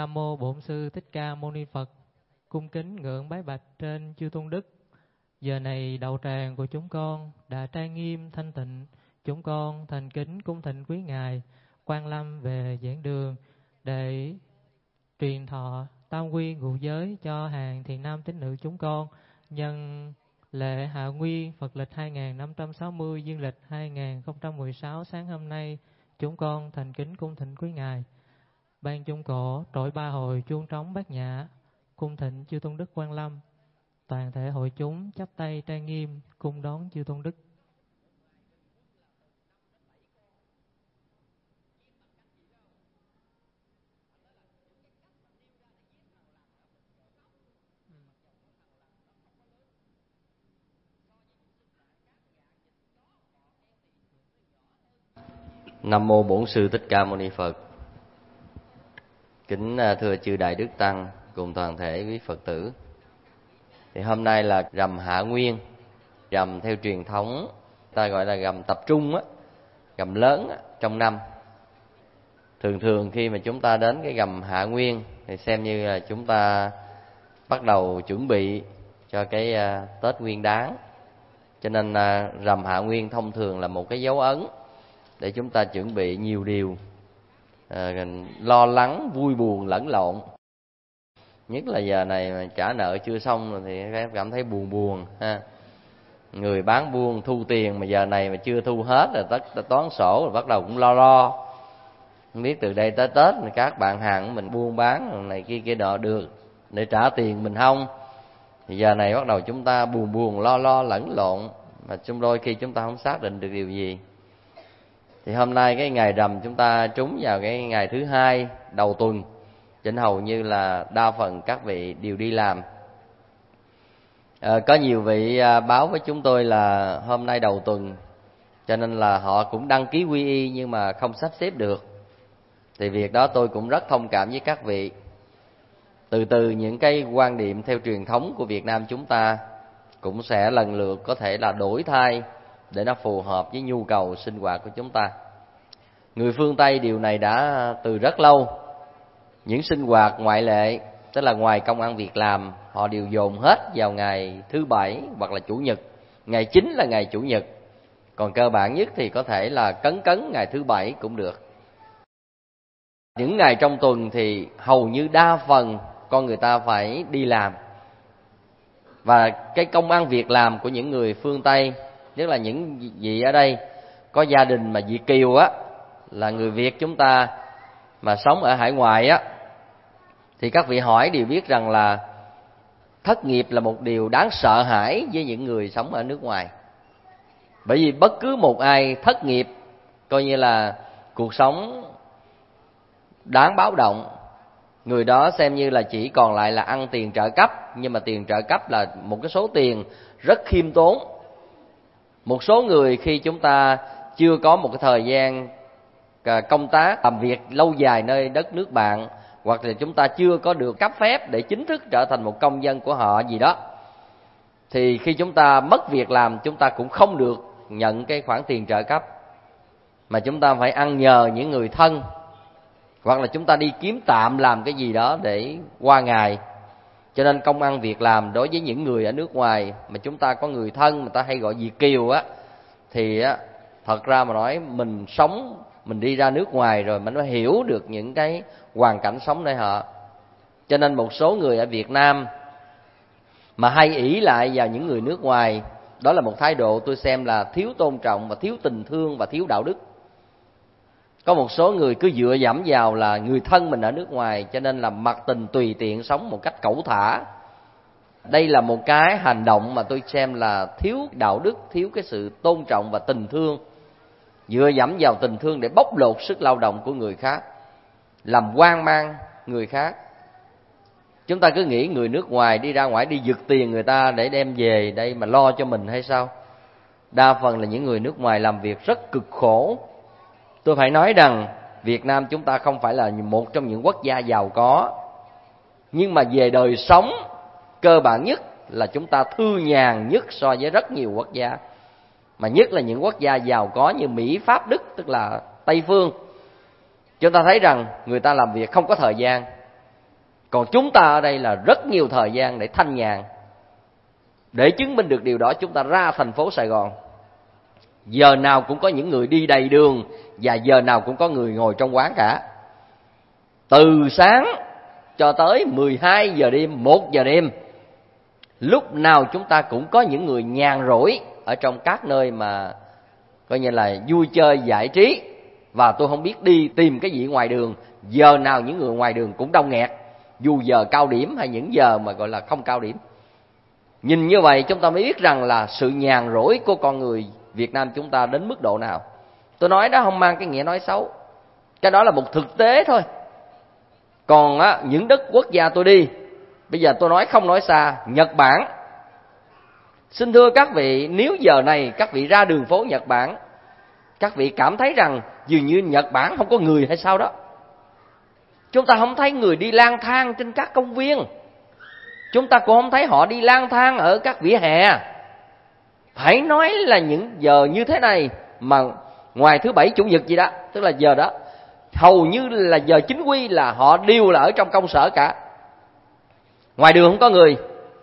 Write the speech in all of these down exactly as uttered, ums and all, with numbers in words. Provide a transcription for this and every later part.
Nam mô Bổn Sư Thích Ca Mâu Ni Phật. Cung kính ngưỡng bái bạch trên chư tôn đức. Giờ này đạo tràng của chúng con đã trang nghiêm thanh tịnh. Chúng con thành kính cung thỉnh quý ngài Quang Lâm về giảng đường để truyền thọ tam quy ngũ giới cho hàng thiện nam tín nữ chúng con nhân lễ hạ nguyên Phật lịch hai nghìn năm trăm sáu mươi dương lịch hai nghìn không trăm mười sáu. Sáng hôm nay chúng con thành kính cung thỉnh quý ngài ban chung cổ trỗi ba hồi chuông trống bát nhã, cung thỉnh chư tôn đức Quang Lâm. Toàn thể hội chúng chắp tay trang nghiêm cung đón chư tôn đức. Nam mô Bổn Sư Thích Ca Mâu Ni Phật. Kính thưa chư đại đức tăng cùng toàn thể quý Phật tử. Thì hôm nay là rằm hạ nguyên, rằm theo truyền thống ta gọi là rằm tập trung á, rằm lớn á, trong năm. Thường thường khi mà chúng ta đến cái rằm hạ nguyên thì xem như là chúng ta bắt đầu chuẩn bị cho cái Tết Nguyên Đán. Cho nên rằm hạ nguyên thông thường là một cái dấu ấn để chúng ta chuẩn bị nhiều điều, à, lo lắng, vui buồn lẫn lộn. Nhất là giờ này mà trả nợ chưa xong rồi thì em cảm thấy buồn buồn ha. Người bán buôn thu tiền mà giờ này mà chưa thu hết rồi tất toán sổ rồi bắt đầu cũng lo lo. Không biết từ đây tới Tết thì các bạn hàng của mình buôn bán này kia kia nọ được để trả tiền mình không. Thì giờ này bắt đầu chúng ta buồn buồn lo lo lẫn lộn, mà trong đôi khi chúng ta không xác định được điều gì. Thì hôm nay cái ngày rằm chúng ta trúng vào cái ngày thứ hai đầu tuần, cho nên hầu như là đa phần các vị đều đi làm. À, có nhiều vị báo với chúng tôi là hôm nay đầu tuần, cho nên là họ cũng đăng ký quy y nhưng mà không sắp xếp được. Thì việc đó tôi cũng rất thông cảm với các vị. Từ từ những cái quan niệm theo truyền thống của Việt Nam chúng ta cũng sẽ lần lượt có thể là đổi thay để nó phù hợp với nhu cầu sinh hoạt của chúng ta. Người phương Tây điều này đã từ rất lâu. Những sinh hoạt ngoại lệ, tức là ngoài công ăn việc làm, họ đều dồn hết vào ngày thứ bảy hoặc là chủ nhật. Ngày chính là ngày chủ nhật, còn cơ bản nhất thì có thể là cấn cấn ngày thứ bảy cũng được. Những ngày trong tuần thì hầu như đa phần con người ta phải đi làm. Và cái công ăn việc làm của những người phương Tây, nhất là những vị ở đây có gia đình mà Việt kiều á, là người Việt chúng ta mà sống ở hải ngoại á, thì các vị hỏi đều biết rằng là thất nghiệp là một điều đáng sợ hãi với những người sống ở nước ngoài. Bởi vì bất cứ một ai thất nghiệp coi như là cuộc sống đáng báo động. Người đó xem như là chỉ còn lại là ăn tiền trợ cấp, nhưng mà tiền trợ cấp là một cái số tiền rất khiêm tốn. Một số người khi chúng ta chưa có một cái thời gian công tác, làm việc lâu dài nơi đất nước bạn, hoặc là chúng ta chưa có được cấp phép để chính thức trở thành một công dân của họ gì đó, thì khi chúng ta mất việc làm, chúng ta cũng không được nhận cái khoản tiền trợ cấp, mà chúng ta phải ăn nhờ những người thân, hoặc là chúng ta đi kiếm tạm làm cái gì đó để qua ngày. Cho nên công ăn việc làm đối với những người ở nước ngoài mà chúng ta có người thân, người ta hay gọi Việt kiều á, thì á, thật ra mà nói mình sống, mình đi ra nước ngoài rồi mình mới hiểu được những cái hoàn cảnh sống nơi họ. Cho nên một số người ở Việt Nam mà hay ỷ lại vào những người nước ngoài, đó là một thái độ tôi xem là thiếu tôn trọng và thiếu tình thương và thiếu đạo đức. Có một số người cứ dựa dẫm vào là người thân mình ở nước ngoài, cho nên là mặc tình tùy tiện sống một cách cẩu thả. Đây là một cái hành động mà tôi xem là thiếu đạo đức, thiếu cái sự tôn trọng và tình thương. Dựa dẫm vào tình thương để bóc lột sức lao động của người khác, làm hoang mang người khác. Chúng ta cứ nghĩ người nước ngoài đi ra ngoài đi giật tiền người ta để đem về đây mà lo cho mình hay sao? Đa phần là những người nước ngoài làm việc rất cực khổ. Tôi phải nói rằng Việt Nam chúng ta không phải là một trong những quốc gia giàu có, nhưng mà về đời sống cơ bản nhất là chúng ta thư nhàn nhất so với rất nhiều quốc gia. Mà nhất là những quốc gia giàu có như Mỹ, Pháp, Đức, tức là Tây phương. Chúng ta thấy rằng người ta làm việc không có thời gian. Còn chúng ta ở đây là rất nhiều thời gian để thanh nhàn. Để chứng minh được điều đó, chúng ta ra thành phố Sài Gòn, giờ nào cũng có những người đi đầy đường, và giờ nào cũng có người ngồi trong quán cả. Từ sáng cho tới mười hai giờ đêm, một giờ đêm, lúc nào chúng ta cũng có những người nhàn rỗi ở trong các nơi mà coi như là vui chơi giải trí. Và tôi không biết đi tìm cái gì ngoài đường, giờ nào những người ngoài đường cũng đông nghẹt, dù giờ cao điểm hay những giờ mà gọi là không cao điểm. Nhìn như vậy chúng ta mới biết rằng là sự nhàn rỗi của con người Việt Nam chúng ta đến mức độ nào. Tôi nói đó không mang cái nghĩa nói xấu, cái đó là một thực tế thôi. Còn á, những đất quốc gia tôi đi, bây giờ tôi nói không nói xa, Nhật Bản. Xin thưa các vị, nếu giờ này các vị ra đường phố Nhật Bản, các vị cảm thấy rằng dường như Nhật Bản không có người hay sao đó. Chúng ta không thấy người đi lang thang trên các công viên, chúng ta cũng không thấy họ đi lang thang ở các vỉa hè. Phải nói là những giờ như thế này mà ngoài thứ bảy chủ nhật gì đó, tức là giờ đó hầu như là giờ chính quy, là họ đều là ở trong công sở cả, ngoài đường không có người.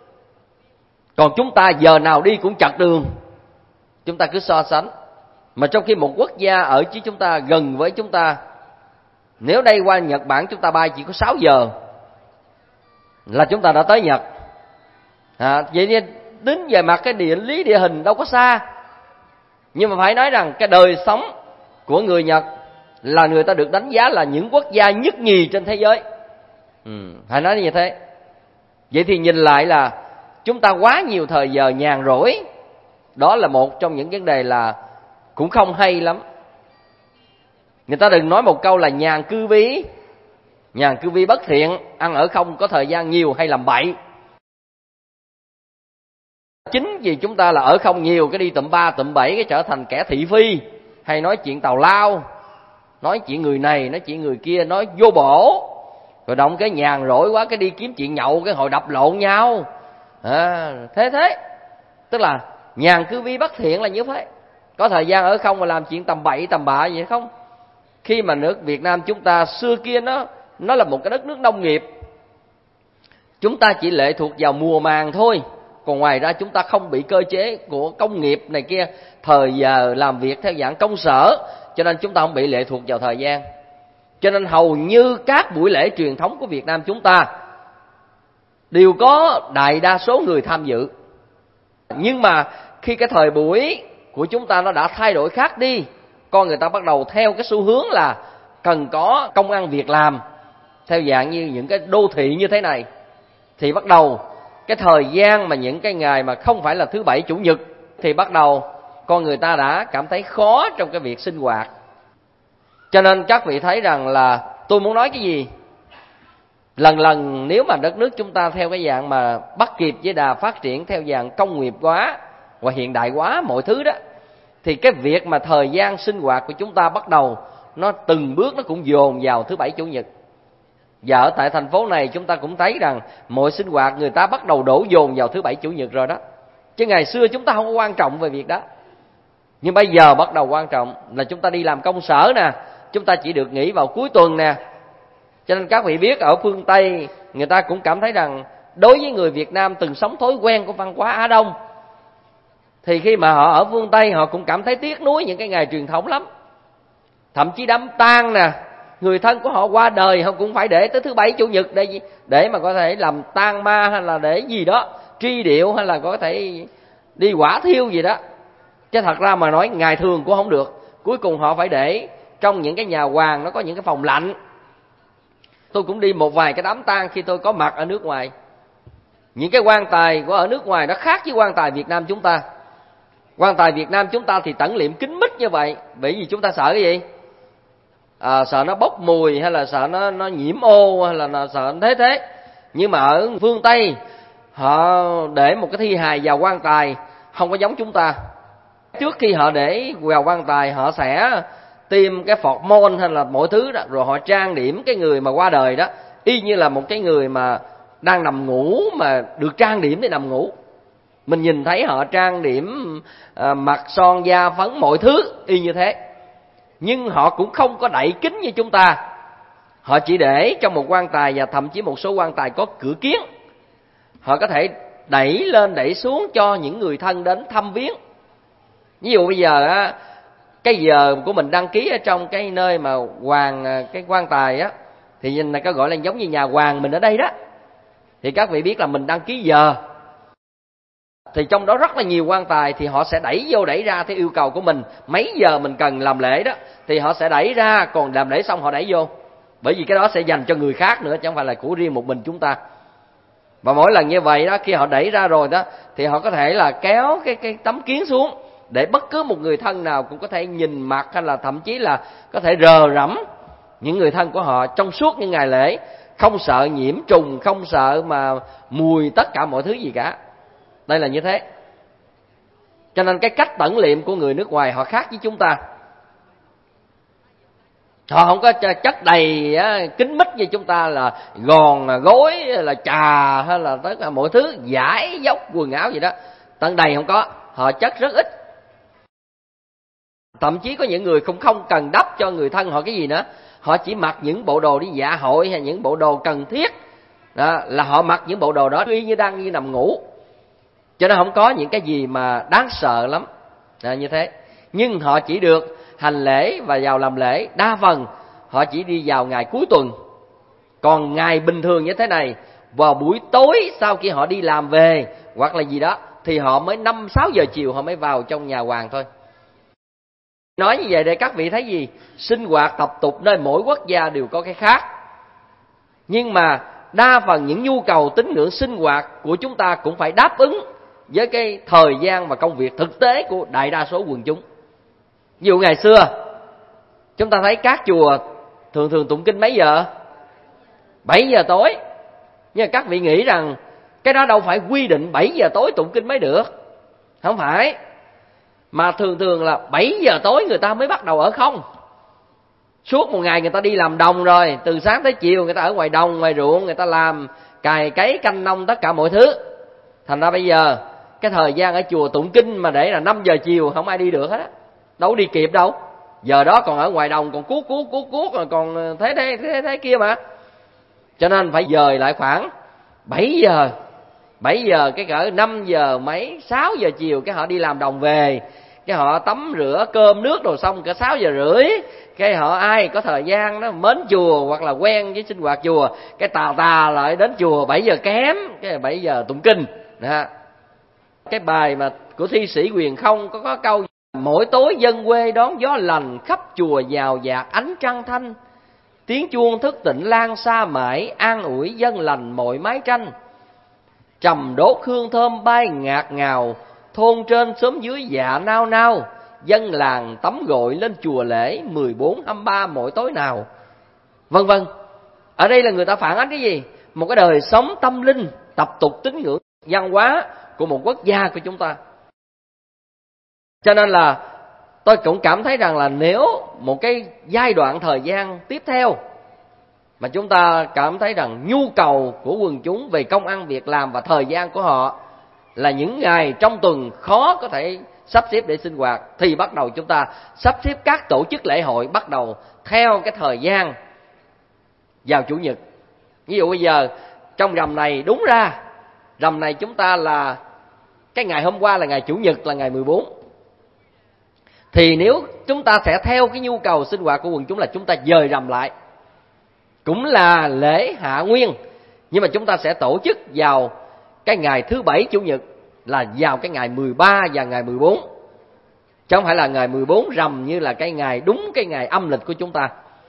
Còn chúng ta giờ nào đi cũng chật đường. Chúng ta cứ so sánh. Mà trong khi một quốc gia ở chứ chúng ta gần với chúng ta, nếu đây qua Nhật Bản chúng ta bay chỉ có sáu giờ là chúng ta đã tới Nhật. À, vậy nên đến về mặt cái địa lý địa hình đâu có xa. Nhưng mà phải nói rằng cái đời sống của người Nhật là người ta được đánh giá là những quốc gia nhất nhì trên thế giới. Ừ, phải nói như thế. Vậy thì nhìn lại là chúng ta quá nhiều thời giờ nhàn rỗi. Đó là một trong những vấn đề là cũng không hay lắm. Người ta đừng nói một câu là nhàn cư vi, nhàn cư vi bất thiện, ăn ở không có thời gian nhiều hay làm bậy. Chính vì chúng ta là ở không nhiều, cái đi tụm ba tụm bảy, cái trở thành kẻ thị phi, hay nói chuyện tào lao, nói chuyện người này, nói chuyện người kia, nói vô bổ. Rồi động cái nhàn rỗi quá, cái đi kiếm chuyện nhậu, cái hồi đập lộn nhau. À, thế thế. Tức là nhàn cư vi bất thiện là như thế. Có thời gian ở không mà làm chuyện tầm bậy tầm bạ vậy không? Khi mà nước Việt Nam chúng ta xưa kia nó nó là một cái đất nước nông nghiệp, chúng ta chỉ lệ thuộc vào mùa màng thôi. Còn ngoài ra chúng ta không bị cơ chế của công nghiệp này kia, thời giờ làm việc theo dạng công sở, cho nên chúng ta không bị lệ thuộc vào thời gian. Cho nên hầu như các buổi lễ truyền thống của Việt Nam chúng ta đều có đại đa số người tham dự. Nhưng mà khi cái thời buổi của chúng ta nó đã thay đổi khác đi, con người ta bắt đầu theo cái xu hướng là cần có công ăn việc làm theo dạng như những cái đô thị như thế này, thì bắt đầu cái thời gian mà những cái ngày mà không phải là thứ bảy chủ nhật thì bắt đầu con người ta đã cảm thấy khó trong cái việc sinh hoạt. Cho nên các vị thấy rằng là tôi muốn nói cái gì, lần lần nếu mà đất nước chúng ta theo cái dạng mà bắt kịp với đà phát triển theo dạng công nghiệp hóa và hiện đại hóa mọi thứ đó, thì cái việc mà thời gian sinh hoạt của chúng ta bắt đầu nó từng bước nó cũng dồn vào thứ bảy chủ nhật. Và ở tại thành phố này chúng ta cũng thấy rằng mọi sinh hoạt người ta bắt đầu đổ dồn vào thứ bảy chủ nhật rồi đó. Chứ ngày xưa chúng ta không có quan trọng về việc đó, nhưng bây giờ bắt đầu quan trọng là chúng ta đi làm công sở nè, chúng ta chỉ được nghỉ vào cuối tuần nè. Cho nên các vị biết ở phương Tây người ta cũng cảm thấy rằng đối với người Việt Nam từng sống thói quen của văn hóa Á Đông, thì khi mà họ ở phương Tây họ cũng cảm thấy tiếc nuối những cái ngày truyền thống lắm. Thậm chí đám tang nè, người thân của họ qua đời họ cũng phải để tới thứ bảy chủ nhật để để mà có thể làm tang ma hay là để gì đó truy điệu, hay là có thể đi hỏa thiêu gì đó. Chứ thật ra mà nói ngày thường cũng không được, cuối cùng họ phải để trong những cái nhà hoàng, nó có những cái phòng lạnh. Tôi cũng đi một vài cái đám tang khi tôi có mặt ở nước ngoài. Những cái quan tài của ở nước ngoài nó khác với quan tài Việt Nam chúng ta. Quan tài Việt Nam chúng ta thì tẩn liệm kín mít như vậy, bởi vì chúng ta sợ cái gì? À, sợ nó bốc mùi, hay là sợ nó nó nhiễm ô, hay là nó sợ thế thế. Nhưng mà ở phương Tây họ để một cái thi hài vào quan tài không có giống chúng ta. Trước khi họ để vào quan tài họ sẽ tiêm cái phọt môn hay là mọi thứ đó, rồi họ trang điểm cái người mà qua đời đó y như là một cái người mà đang nằm ngủ mà được trang điểm để nằm ngủ. Mình nhìn thấy họ trang điểm à, mặt son da phấn mọi thứ y như thế, nhưng họ cũng không có đậy kín như chúng ta. Họ chỉ để trong một quan tài, và thậm chí một số quan tài có cửa kiếng. Họ có thể đẩy lên đẩy xuống cho những người thân đến thăm viếng. Ví dụ bây giờ á, cái giờ của mình đăng ký ở trong cái nơi mà hoàng cái quan tài á, thì nhìn là có gọi là giống như nhà hoàng mình ở đây đó. Thì các vị biết là mình đăng ký giờ, thì trong đó rất là nhiều quan tài, thì họ sẽ đẩy vô đẩy ra theo yêu cầu của mình. Mấy giờ mình cần làm lễ đó thì họ sẽ đẩy ra, còn làm lễ xong họ đẩy vô. Bởi vì cái đó sẽ dành cho người khác nữa, chứ không phải là của riêng một mình chúng ta. Và mỗi lần như vậy đó, khi họ đẩy ra rồi đó, thì họ có thể là kéo cái cái tấm kiến xuống, để bất cứ một người thân nào cũng có thể nhìn mặt, hay là thậm chí là có thể rờ rẫm những người thân của họ trong suốt những ngày lễ, không sợ nhiễm trùng, không sợ mà mùi tất cả mọi thứ gì cả. Đây là như thế. Cho nên cái cách tẩn liệm của người nước ngoài họ khác với chúng ta. Họ không có chất đầy kín mít như chúng ta, là gòn gối, là trà, hay là tất cả mọi thứ giải dốc quần áo gì đó. Tận đầy không có, họ chất rất ít. Thậm chí có những người cũng không cần đắp cho người thân họ cái gì nữa, họ chỉ mặc những bộ đồ đi dạ hội hay những bộ đồ cần thiết đó, là họ mặc những bộ đồ đó y như đang như nằm ngủ. Cho nên không có những cái gì mà đáng sợ lắm à, như thế. Nhưng họ chỉ được hành lễ và vào làm lễ, đa phần họ chỉ đi vào ngày cuối tuần. Còn ngày bình thường như thế này, vào buổi tối sau khi họ đi làm về hoặc là gì đó, thì họ mới năm sáu giờ chiều họ mới vào trong nhà hoàng thôi. Nói như vậy để các vị thấy gì? Sinh hoạt tập tục nơi mỗi quốc gia đều có cái khác. Nhưng mà đa phần những nhu cầu tín ngưỡng sinh hoạt của chúng ta cũng phải đáp ứng với cái thời gian và công việc thực tế của đại đa số quần chúng. Ví dụ ngày xưa chúng ta thấy các chùa thường thường tụng kinh mấy giờ? bảy giờ tối. Nhưng mà các vị nghĩ rằng cái đó đâu phải quy định bảy giờ tối tụng kinh mới được. Không phải. Mà thường thường là bảy giờ tối người ta mới bắt đầu ở không. Suốt một ngày người ta đi làm đồng rồi, từ sáng tới chiều người ta ở ngoài đồng, ngoài ruộng, người ta làm cày cấy canh nông tất cả mọi thứ. Thành ra bây giờ cái thời gian ở chùa tụng kinh mà để là năm giờ chiều không ai đi được hết á, đâu đi kịp đâu. Giờ đó còn ở ngoài đồng còn cuốc cuốc cuốc cuốc rồi còn thế thế thế thế kia mà. Cho nên phải dời lại khoảng bảy giờ. bảy giờ cái cỡ năm giờ mấy, sáu giờ chiều cái họ đi làm đồng về, cái họ tắm rửa cơm nước rồi xong cả sáu giờ rưỡi, cái họ ai có thời gian đó mến chùa hoặc là quen với sinh hoạt chùa, cái tà tà lại đến chùa bảy giờ kém, cái bảy giờ tụng kinh. Đó. Cái bài mà của thi sĩ Huyền Không có có câu: mỗi tối dân quê đón gió lành, khắp chùa vào dạt ánh trăng thanh, tiếng chuông thức tỉnh lan xa mãi, an ủi dân lành mọi mái tranh. Trầm đốt hương thơm bay ngạt ngào, thôn trên xóm dưới dạ nao nao, dân làng tắm gội lên chùa lễ mười bốn hai mươi ba mỗi tối nào. Vân vân. Ở đây là người ta phản ánh cái gì? Một cái đời sống tâm linh, tập tục tín ngưỡng, văn hóa của một quốc gia của chúng ta. Cho nên là tôi cũng cảm thấy rằng là nếu một cái giai đoạn thời gian tiếp theo mà chúng ta cảm thấy rằng nhu cầu của quần chúng về công ăn việc làm và thời gian của họ là những ngày trong tuần khó có thể sắp xếp để sinh hoạt, thì bắt đầu chúng ta sắp xếp các tổ chức lễ hội bắt đầu theo cái thời gian vào Chủ nhật. Ví dụ bây giờ trong rằm này, đúng ra rằm này chúng ta là cái ngày hôm qua là ngày Chủ nhật, là ngày mười bốn. Thì nếu chúng ta sẽ theo cái nhu cầu sinh hoạt của quần chúng là chúng ta dời rằm lại, cũng là lễ Hạ Nguyên, nhưng mà chúng ta sẽ tổ chức vào cái ngày thứ bảy Chủ nhật, là vào cái ngày mười ba và ngày mười bốn, chứ không phải là ngày mười bốn rằm như là cái ngày đúng cái ngày âm lịch của chúng ta.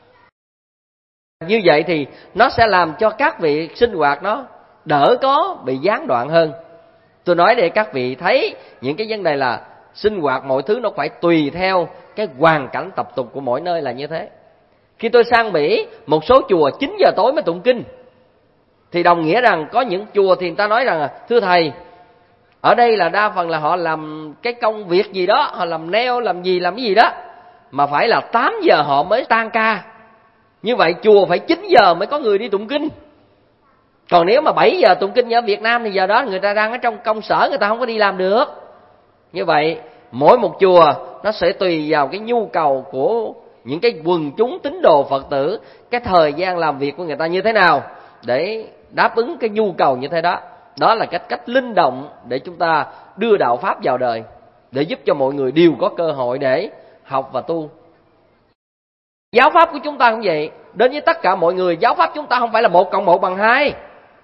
Như vậy thì nó sẽ làm cho các vị sinh hoạt nó đỡ có bị gián đoạn hơn. Tôi nói để các vị thấy những cái vấn đề là sinh hoạt mọi thứ nó phải tùy theo cái hoàn cảnh tập tục của mỗi nơi là như thế. Khi tôi sang Mỹ, một số chùa chín giờ tối mới tụng kinh, thì đồng nghĩa rằng có những chùa thì người ta nói rằng thưa thầy, ở đây là đa phần là họ làm cái công việc gì đó, họ làm nail, làm gì làm cái gì đó, mà phải là tám giờ họ mới tan ca. Như vậy chùa phải chín giờ mới có người đi tụng kinh. Còn nếu mà bảy giờ tụng kinh ở Việt Nam thì giờ đó người ta đang ở trong công sở, người ta không có đi làm được. Như vậy mỗi một chùa nó sẽ tùy vào cái nhu cầu của những cái quần chúng tín đồ Phật tử, cái thời gian làm việc của người ta như thế nào để đáp ứng cái nhu cầu như thế đó. Đó là cách cách linh động để chúng ta đưa đạo Pháp vào đời, để giúp cho mọi người đều có cơ hội để học và tu. Giáo Pháp của chúng ta cũng vậy. Đến với tất cả mọi người, giáo Pháp chúng ta không phải là một cộng một bằng hai.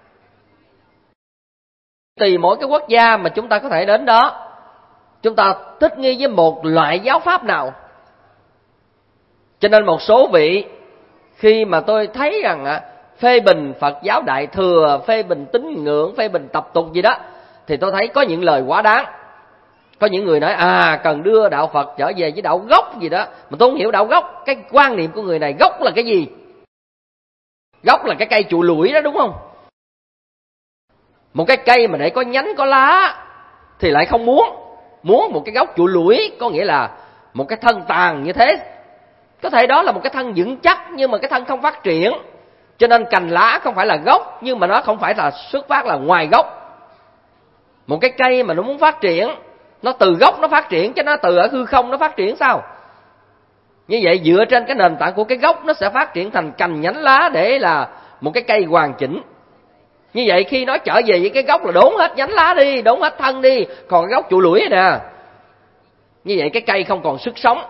Tùy mỗi cái quốc gia mà chúng ta có thể đến đó, chúng ta thích nghi với một loại giáo Pháp nào. Cho nên một số vị, khi mà tôi thấy rằng phê bình Phật giáo Đại Thừa, phê bình tín ngưỡng, phê bình tập tục gì đó, thì tôi thấy có những lời quá đáng. Có những người nói à cần đưa đạo Phật trở về với đạo gốc gì đó. Mà tôi không hiểu đạo gốc, cái quan niệm của người này gốc là cái gì? Gốc là cái cây trụ lủi đó, đúng không? Một cái cây mà để có nhánh có lá thì lại không muốn. Muốn một cái gốc trụ lủi, có nghĩa là một cái thân tàn như thế. Có thể đó là một cái thân vững chắc, nhưng mà cái thân không phát triển. Cho nên cành lá không phải là gốc, nhưng mà nó không phải là xuất phát là ngoài gốc. Một cái cây mà nó muốn phát triển, nó từ gốc nó phát triển, chứ nó từ ở hư không nó phát triển sao? Như vậy dựa trên cái nền tảng của cái gốc, nó sẽ phát triển thành cành nhánh lá để là một cái cây hoàn chỉnh. Như vậy khi nó trở về với cái gốc là đốn hết nhánh lá đi, đốn hết thân đi, còn cái gốc trụ lủi nè. Như vậy cái cây không còn sức sống.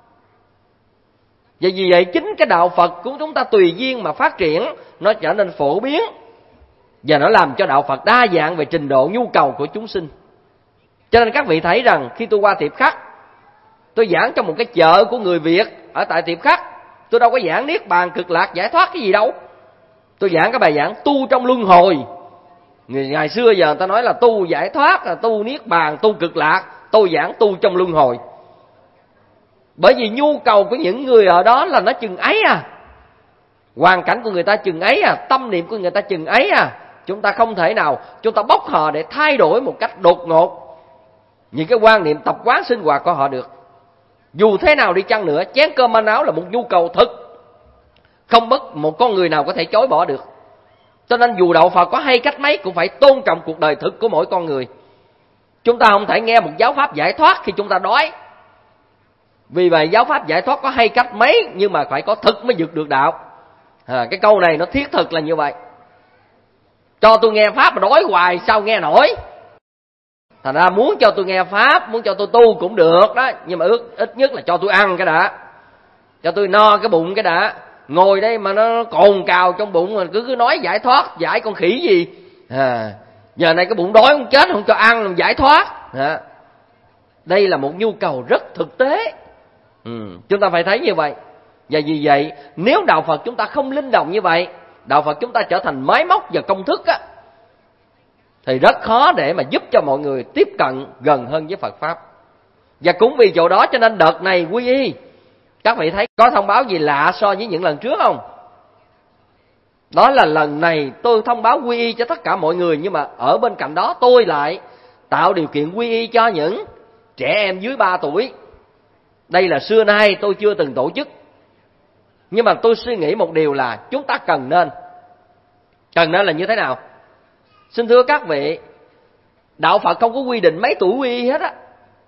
Và vì vậy chính cái đạo Phật của chúng ta tùy duyên mà phát triển, nó trở nên phổ biến, và nó làm cho đạo Phật đa dạng về trình độ nhu cầu của chúng sinh. Cho nên các vị thấy rằng khi tôi qua Tiệp Khắc, tôi giảng trong một cái chợ của người Việt ở tại Tiệp Khắc, tôi đâu có giảng niết bàn cực lạc giải thoát cái gì đâu. Tôi giảng cái bài giảng tu trong luân hồi. Người ngày xưa giờ người ta nói là tu giải thoát, là tu niết bàn, tu cực lạc. Tôi giảng tu trong luân hồi. Bởi vì nhu cầu của những người ở đó là nó chừng ấy à. Hoàn cảnh của người ta chừng ấy à, tâm niệm của người ta chừng ấy à. Chúng ta không thể nào chúng ta bóc họ để thay đổi một cách đột ngột những cái quan niệm tập quán sinh hoạt của họ được. Dù thế nào đi chăng nữa, chén cơm manh áo là một nhu cầu thực, không bất một con người nào có thể chối bỏ được. Cho nên dù đạo Phật có hay cách mấy cũng phải tôn trọng cuộc đời thực của mỗi con người. Chúng ta không thể nghe một giáo pháp giải thoát khi chúng ta đói. Vì vậy giáo pháp giải thoát có hay cách mấy, nhưng mà phải có thực mới vượt được đạo. À, cái câu này nó thiết thực là như vậy. Cho tôi nghe pháp mà đói hoài sao nghe nổi. Thành ra muốn cho tôi nghe pháp, muốn cho tôi tu cũng được đó, nhưng mà ước ít nhất là cho tôi ăn cái đã, cho tôi no cái bụng cái đã. Ngồi đây mà nó cồn cào trong bụng mà cứ cứ nói giải thoát, giải con khỉ gì. À, giờ này cái bụng đói không chết, không cho ăn làm giải thoát. À, đây là một nhu cầu rất thực tế. Ừ, chúng ta phải thấy như vậy. Và vì vậy nếu đạo Phật chúng ta không linh động như vậy, đạo Phật chúng ta trở thành máy móc và công thức á, thì rất khó để mà giúp cho mọi người tiếp cận gần hơn với Phật Pháp. Và cũng vì chỗ đó cho nên đợt này quy y, các vị thấy có thông báo gì lạ so với những lần trước không? Đó là lần này tôi thông báo quy y cho tất cả mọi người, nhưng mà ở bên cạnh đó tôi lại tạo điều kiện quy y cho những trẻ em dưới ba tuổi. Đây là xưa nay tôi chưa từng tổ chức. Nhưng mà tôi suy nghĩ một điều là chúng ta cần nên. Cần nên là như thế nào? Xin thưa các vị, đạo Phật không có quy định mấy tuổi quy y hết á.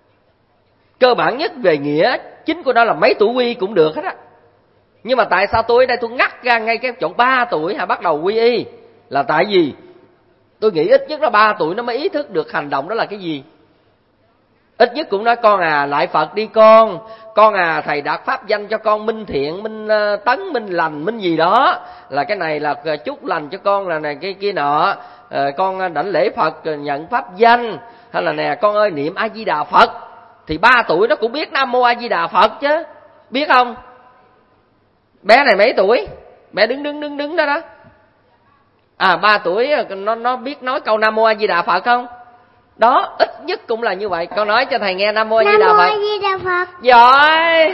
Cơ bản nhất về nghĩa chính của nó là mấy tuổi quy y cũng được hết á. Nhưng mà tại sao tôi ở đây tôi ngắt ra ngay cái chỗ ba tuổi hả bắt đầu quy y? Là tại vì tôi nghĩ ít nhất là ba tuổi nó mới ý thức được hành động đó là cái gì. Ít nhất cũng nói con à lại Phật đi con, con à thầy đặt pháp danh cho con minh thiện, minh tấn, minh lành, minh gì đó, là cái này là chúc lành cho con, là này cái kia nọ, à, con đảnh lễ Phật nhận pháp danh, hay là nè con ơi niệm A Di Đà Phật. Thì ba tuổi nó cũng biết Nam Mô A Di Đà Phật chứ, biết không? Bé này mấy tuổi? Bé đứng đứng đứng đứng đó đó. À ba tuổi nó nó biết nói câu Nam Mô A Di Đà Phật không? Đó, ít nhất cũng là như vậy. Con nói cho thầy nghe Nam Mô A Di Đà Phật. Nam Mô A Di Đà Phật. Giỏi.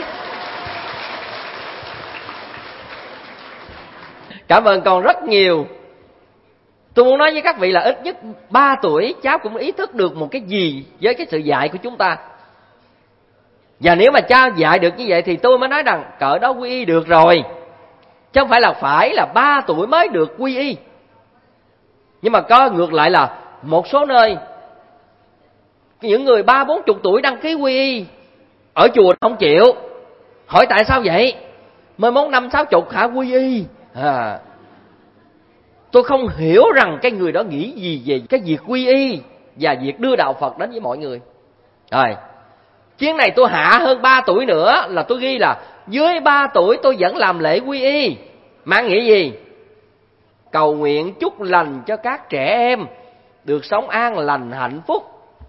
Cảm ơn con rất nhiều. Tôi muốn nói với các vị là ít nhất ba tuổi cháu cũng ý thức được một cái gì với cái sự dạy của chúng ta. Và nếu mà cháu dạy được như vậy thì tôi mới nói rằng cỡ đó quy y được rồi. Chứ không phải là phải là ba tuổi mới được quy y. Nhưng mà có ngược lại là một số nơi những người ba bốn chục tuổi đăng ký quy y ở chùa không chịu. Hỏi tại sao vậy? Mới mốt năm sáu chục hả quy y? À, tôi không hiểu rằng cái người đó nghĩ gì về cái việc quy y và việc đưa đạo Phật đến với mọi người. Rồi, chuyến này tôi hạ hơn ba tuổi nữa là tôi ghi là dưới ba tuổi tôi vẫn làm lễ quy y. Mang nghĩa gì? Cầu nguyện chúc lành cho các trẻ em được sống an lành hạnh phúc,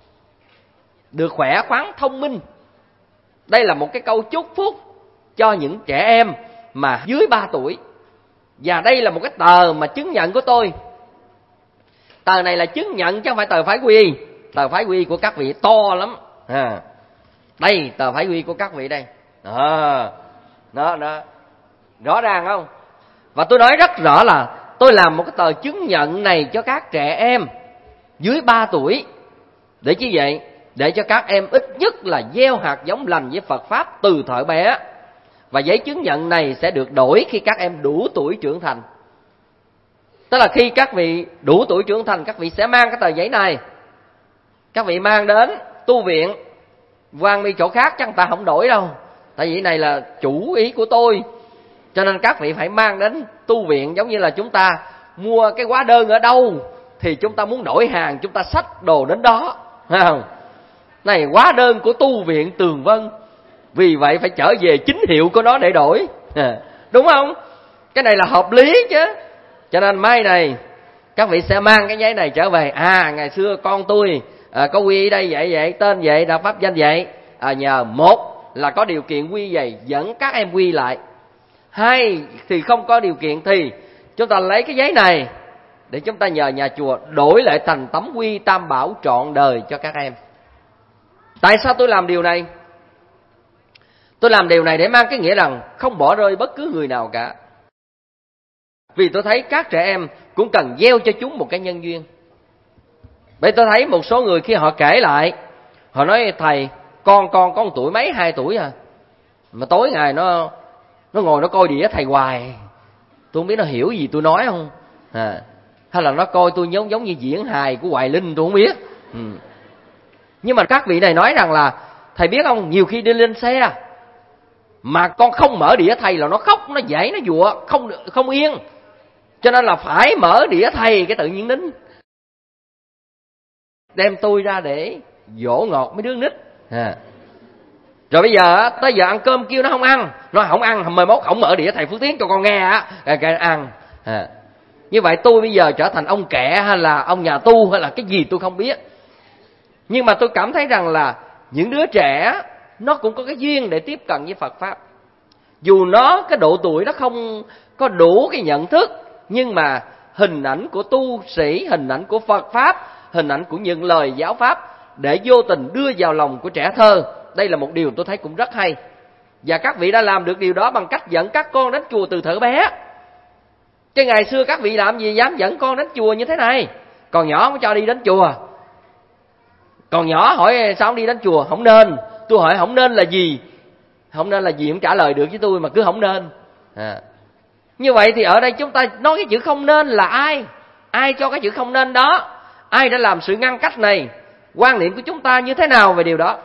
được khỏe khoắn thông minh. Đây là một cái câu chúc phúc cho những trẻ em mà dưới ba tuổi. Và đây là một cái tờ mà chứng nhận của tôi. Tờ này là chứng nhận chứ không phải tờ phái quy y. Tờ phái quy y của các vị to lắm. À, đây tờ phái quy y của các vị đây. À, đó, đó. Rõ ràng không? Và tôi nói rất rõ là tôi làm một cái tờ chứng nhận này cho các trẻ em dưới ba tuổi. Để chi vậy? Để cho các em ít nhất là gieo hạt giống lành với Phật Pháp từ thời bé. Và giấy chứng nhận này sẽ được đổi khi các em đủ tuổi trưởng thành. Tức là khi các vị đủ tuổi trưởng thành, các vị sẽ mang cái tờ giấy này, các vị mang đến tu viện, quan đi chỗ khác chắc người ta không đổi đâu. Tại vì này là chủ ý của tôi, cho nên các vị phải mang đến tu viện. Giống như là chúng ta mua cái hóa đơn ở đâu thì chúng ta muốn đổi hàng, chúng ta xách đồ đến đó, thấy không? Này hóa đơn của tu viện Tường Vân, vì vậy phải trở về chính hiệu của nó để đổi, đúng không? Cái này là hợp lý chứ. Cho nên mai này các vị sẽ mang cái giấy này trở về. À, ngày xưa con tôi à, có quy y đây vậy vậy, tên vậy, đạo pháp danh vậy. À, nhờ một là có điều kiện quy vậy, dẫn các em quy lại. Hai thì không có điều kiện thì chúng ta lấy cái giấy này để chúng ta nhờ nhà chùa đổi lại thành tấm quy tam bảo trọn đời cho các em. Tại sao tôi làm điều này? Tôi làm điều này để mang cái nghĩa rằng không bỏ rơi bất cứ người nào cả. Vì tôi thấy các trẻ em cũng cần gieo cho chúng một cái nhân duyên. Bởi tôi thấy một số người khi họ kể lại, họ nói thầy, con con có một tuổi mấy, hai tuổi à, mà tối ngày nó nó ngồi nó coi đĩa thầy hoài. Tôi không biết nó hiểu gì tôi nói không, à, hay là nó coi tôi giống giống như diễn hài của Hoài Linh, tôi không biết. Ừ. Nhưng mà các vị này nói rằng là thầy biết không, nhiều khi đi lên xe mà con không mở đĩa thầy là nó khóc, nó dãy, nó dụa, không không yên. Cho nên là phải mở đĩa thầy cái tự nhiên nín. Đem tôi ra để dỗ ngọt mấy đứa nít. À. Rồi bây giờ tới giờ ăn cơm kêu nó không ăn, nó không ăn, mười mốt không mở đĩa thầy Phước Tiến cho con nghe á, cái ăn. À. Như vậy tôi bây giờ trở thành ông kẹ hay là ông nhà tu hay là cái gì tôi không biết. Nhưng mà tôi cảm thấy rằng là những đứa trẻ nó cũng có cái duyên để tiếp cận với Phật Pháp. Dù nó cái độ tuổi nó không có đủ cái nhận thức, nhưng mà hình ảnh của tu sĩ, hình ảnh của Phật Pháp, hình ảnh của những lời giáo Pháp để vô tình đưa vào lòng của trẻ thơ. Đây là một điều tôi thấy cũng rất hay. Và các vị đã làm được điều đó bằng cách dẫn các con đến chùa từ thuở bé. Chứ ngày xưa các vị làm gì dám dẫn con đến chùa như thế này. Còn nhỏ mới cho đi đến chùa. Còn nhỏ hỏi sao không đi đến chùa? Không nên. Tôi hỏi không nên là gì? Không nên là gì cũng trả lời được với tôi mà cứ không nên. À. Như vậy thì ở đây chúng ta nói cái chữ không nên là ai? Ai cho cái chữ không nên đó? Ai đã làm sự ngăn cách này? Quan niệm của chúng ta như thế nào về điều đó?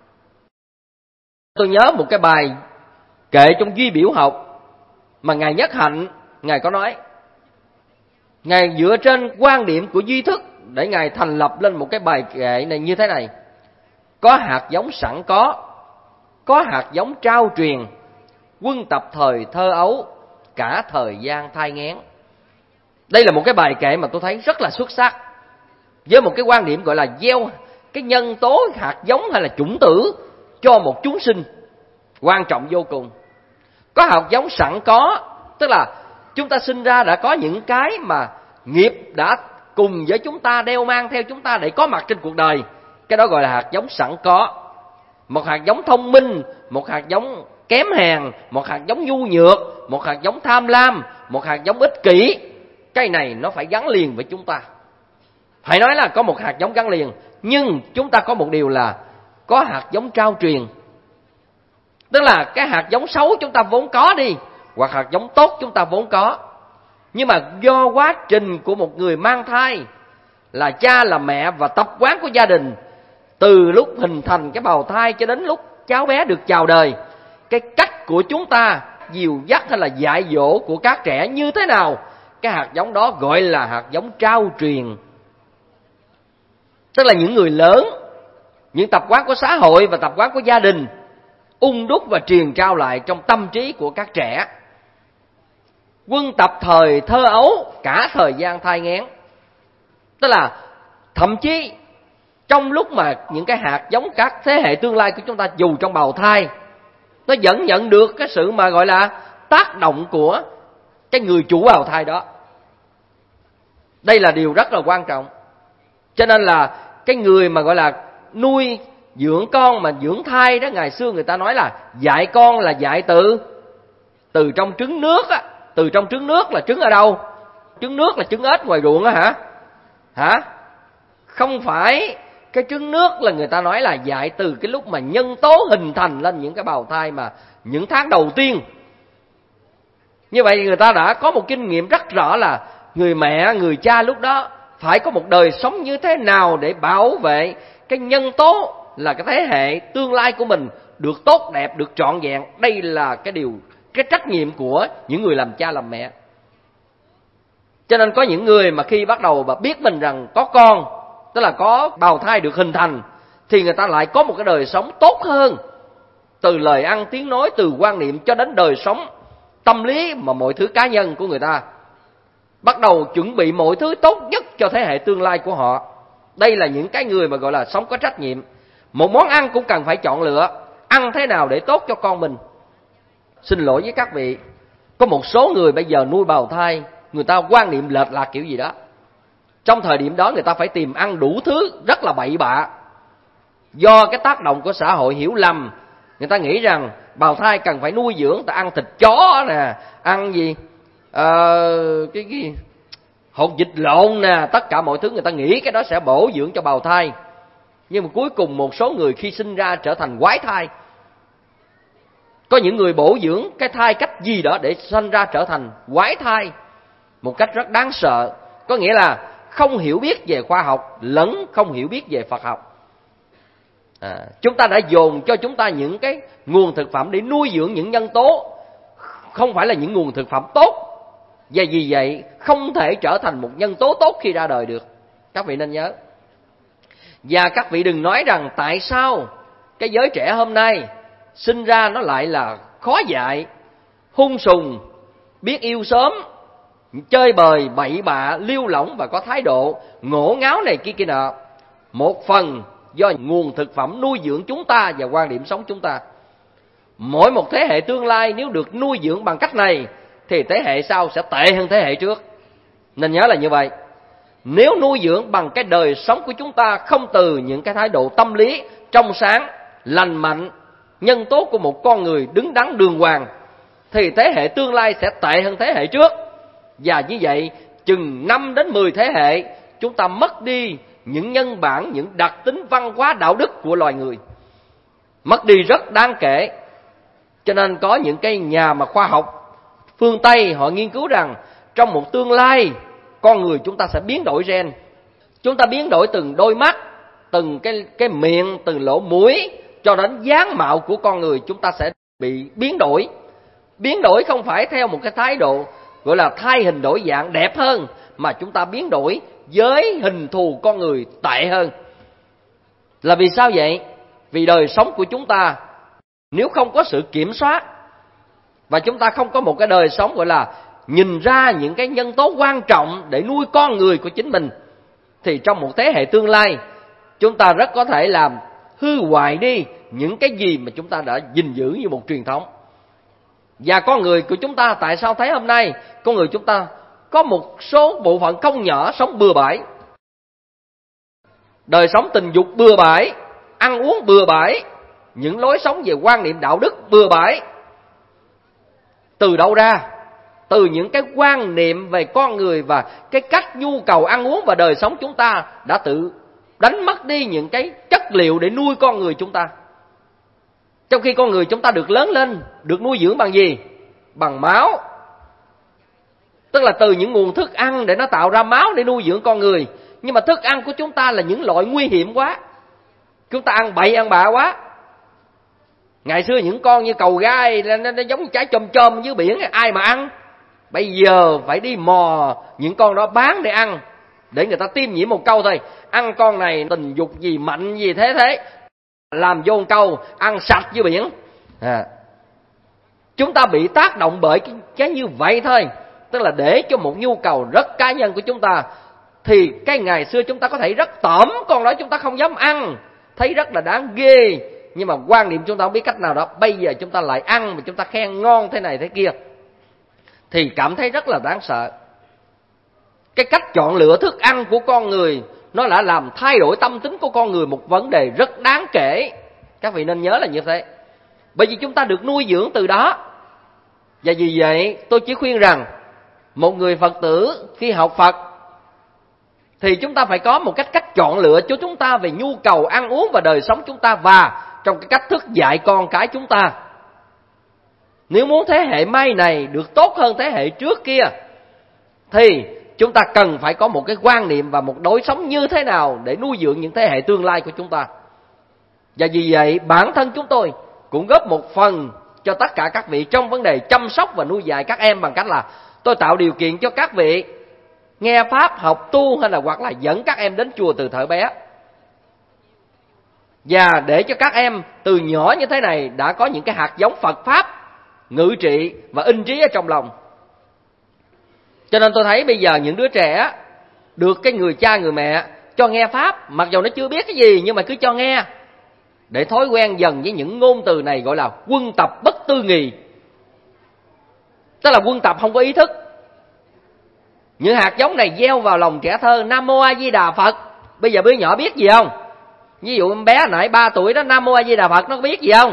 Tôi nhớ một cái bài kệ trong Duy Biểu Học mà Ngài Nhất Hạnh, Ngài có nói. Ngài dựa trên quan điểm của duy thức để Ngài thành lập lên một cái bài kệ này như thế này. Có hạt giống sẵn có, có hạt giống trao truyền, quân tập thời thơ ấu, cả thời gian thai nghén. Đây là một cái bài kệ mà tôi thấy rất là xuất sắc, với một cái quan điểm gọi là gieo cái nhân tố hạt giống hay là chủng tử cho một chúng sinh, quan trọng vô cùng. Có hạt giống sẵn có, tức là chúng ta sinh ra đã có những cái mà nghiệp đã cùng với chúng ta, đeo mang theo chúng ta để có mặt trên cuộc đời. Cái đó gọi là hạt giống sẵn có. Một hạt giống thông minh, một hạt giống kém hèn, một hạt giống nhu nhược, một hạt giống tham lam, một hạt giống ích kỷ. Cái này nó phải gắn liền với chúng ta. Phải nói là có một hạt giống gắn liền. Nhưng chúng ta có một điều là có hạt giống trao truyền. Tức là cái hạt giống xấu chúng ta vốn có đi, hoặc hạt giống tốt chúng ta vốn có. Nhưng mà do quá trình của một người mang thai, là cha là mẹ và tập quán của gia đình, từ lúc hình thành cái bào thai cho đến lúc cháu bé được chào đời, cái cách của chúng ta, dìu dắt hay là dạy dỗ của các trẻ như thế nào, cái hạt giống đó gọi là hạt giống trao truyền. Tức là những người lớn, những tập quán của xã hội và tập quán của gia đình ung đúc và truyền trao lại trong tâm trí của các trẻ. Quân tập thời thơ ấu, cả thời gian thai nghén. Tức là thậm chí trong lúc mà những cái hạt giống các thế hệ tương lai của chúng ta dù trong bào thai, nó vẫn nhận được cái sự mà gọi là tác động của cái người chủ bào thai đó. Đây là điều rất là quan trọng. Cho nên là cái người mà gọi là nuôi dưỡng con mà dưỡng thai đó, ngày xưa người ta nói là dạy con là dạy từ từ trong trứng nước á. Từ trong trứng nước là trứng ở đâu? Trứng nước là trứng ếch ngoài ruộng á hả? Hả? Không phải. Cái trứng nước là người ta nói là dạy từ cái lúc mà nhân tố hình thành lên những cái bào thai mà những tháng đầu tiên. Như vậy người ta đã có một kinh nghiệm rất rõ là người mẹ, người cha lúc đó phải có một đời sống như thế nào để bảo vệ cái nhân tố là cái thế hệ tương lai của mình được tốt đẹp, được trọn vẹn. Đây là cái điều, cái trách nhiệm của những người làm cha làm mẹ. Cho nên có những người mà khi bắt đầu mà biết mình rằng có con, tức là có bào thai được hình thành, thì người ta lại có một cái đời sống tốt hơn. Từ lời ăn tiếng nói, từ quan niệm cho đến đời sống tâm lý mà mọi thứ cá nhân của người ta. Bắt đầu chuẩn bị mọi thứ tốt nhất cho thế hệ tương lai của họ. Đây là những cái người mà gọi là sống có trách nhiệm. Một món ăn cũng cần phải chọn lựa, ăn thế nào để tốt cho con mình. Xin lỗi với các vị, có một số người bây giờ nuôi bào thai, người ta quan niệm lệch lạc kiểu gì đó. Trong thời điểm đó người ta phải tìm ăn đủ thứ rất là bậy bạ. Do cái tác động của xã hội hiểu lầm, người ta nghĩ rằng bào thai cần phải nuôi dưỡng, ta ăn thịt chó nè, ăn gì ờ, cái, cái hột vịt lộn nè, tất cả mọi thứ người ta nghĩ cái đó sẽ bổ dưỡng cho bào thai. Nhưng mà cuối cùng một số người khi sinh ra trở thành quái thai. Có những người bổ dưỡng cái thai cách gì đó để sinh ra trở thành quái thai một cách rất đáng sợ. Có nghĩa là không hiểu biết về khoa học lẫn không hiểu biết về Phật học. À, chúng ta đã dồn cho chúng ta những cái nguồn thực phẩm để nuôi dưỡng những nhân tố không phải là những nguồn thực phẩm tốt. Và vì vậy không thể trở thành một nhân tố tốt khi ra đời được. Các vị nên nhớ. Và các vị đừng nói rằng tại sao cái giới trẻ hôm nay sinh ra nó lại là khó dạy, hung sùng, biết yêu sớm, chơi bời, bậy bạ, liêu lỏng và có thái độ ngổ ngáo này kia kia nọ. Một phần do nguồn thực phẩm nuôi dưỡng chúng ta và quan điểm sống chúng ta. Mỗi một thế hệ tương lai nếu được nuôi dưỡng bằng cách này thì thế hệ sau sẽ tệ hơn thế hệ trước. Nên nhớ là như vậy. Nếu nuôi dưỡng bằng cái đời sống của chúng ta không từ những cái thái độ tâm lý trong sáng, lành mạnh, nhân tố của một con người đứng đắn đường hoàng, thì thế hệ tương lai sẽ tệ hơn thế hệ trước. Và như vậy chừng năm đến mười thế hệ chúng ta mất đi những nhân bản, những đặc tính văn hóa đạo đức của loài người. Mất đi rất đáng kể. Cho nên có những cái nhà mà khoa học phương Tây họ nghiên cứu rằng trong một tương lai con người chúng ta sẽ biến đổi gen. Chúng ta biến đổi từng đôi mắt, từng cái, cái miệng, từng lỗ mũi, cho đến dáng mạo của con người chúng ta sẽ bị biến đổi. Biến đổi không phải theo một cái thái độ gọi là thay hình đổi dạng đẹp hơn, mà chúng ta biến đổi với hình thù con người tệ hơn. Là vì sao vậy? Vì đời sống của chúng ta nếu không có sự kiểm soát và chúng ta không có một cái đời sống gọi là nhìn ra những cái nhân tố quan trọng để nuôi con người của chính mình, thì trong một thế hệ tương lai chúng ta rất có thể làm hư hoại đi những cái gì mà chúng ta đã gìn giữ như một truyền thống. Và con người của chúng ta tại sao thấy hôm nay con người chúng ta có một số bộ phận không nhỏ sống bừa bãi, đời sống tình dục bừa bãi, ăn uống bừa bãi, những lối sống về quan niệm đạo đức bừa bãi. Từ đâu ra? Từ những cái quan niệm về con người và cái cách nhu cầu ăn uống và đời sống chúng ta đã tự đánh mất đi những cái chất liệu để nuôi con người chúng ta. Trong khi con người chúng ta được lớn lên, được nuôi dưỡng bằng gì? Bằng máu. Tức là từ những nguồn thức ăn để nó tạo ra máu để nuôi dưỡng con người. Nhưng mà thức ăn của chúng ta là những loại nguy hiểm quá. Chúng ta ăn bậy ăn bạ quá. Ngày xưa những con như cầu gai nó, nó giống như trái chôm chôm dưới biển, ai mà ăn. Bây giờ phải đi mò những con đó bán để ăn, để người ta tiêm nhiễm một câu thôi. Ăn con này tình dục gì mạnh gì thế thế, làm vô một câu ăn sạch dưới biển. À, chúng ta bị tác động bởi cái, cái như vậy thôi. Tức là để cho một nhu cầu rất cá nhân của chúng ta. Thì cái ngày xưa chúng ta có thể rất tởm con đó, chúng ta không dám ăn, thấy rất là đáng ghê. Nhưng mà quan niệm chúng ta không biết cách nào đó, bây giờ chúng ta lại ăn mà chúng ta khen ngon thế này thế kia, thì cảm thấy rất là đáng sợ. Cái cách chọn lựa thức ăn của con người nó đã làm thay đổi tâm tính của con người một vấn đề rất đáng kể. Các vị nên nhớ là như thế. Bởi vì chúng ta được nuôi dưỡng từ đó. Và vì vậy tôi chỉ khuyên rằng một người Phật tử khi học Phật thì chúng ta phải có một cách cách chọn lựa cho chúng ta về nhu cầu ăn uống và đời sống chúng ta, và trong cái cách thức dạy con cái chúng ta. Nếu muốn thế hệ mai này được tốt hơn thế hệ trước kia thì chúng ta cần phải có một cái quan niệm và một lối sống như thế nào để nuôi dưỡng những thế hệ tương lai của chúng ta. Và vì vậy bản thân chúng tôi cũng góp một phần cho tất cả các vị trong vấn đề chăm sóc và nuôi dạy các em, bằng cách là tôi tạo điều kiện cho các vị nghe Pháp, học tu, hay là hoặc là dẫn các em đến chùa từ thuở bé. Và để cho các em từ nhỏ như thế này đã có những cái hạt giống Phật Pháp ngự trị và in trí ở trong lòng. Cho nên tôi thấy bây giờ những đứa trẻ được cái người cha người mẹ cho nghe Pháp, mặc dù nó chưa biết cái gì nhưng mà cứ cho nghe, để thói quen dần với những ngôn từ này gọi là quân tập bất tư nghì. Tức là quân tập không có ý thức. Những hạt giống này gieo vào lòng trẻ thơ Nam Mô A Di Đà Phật. Bây giờ đứa nhỏ biết gì không? Ví dụ em bé nãy ba tuổi đó, Nam Mô A Di Đà Phật, nó có biết gì không?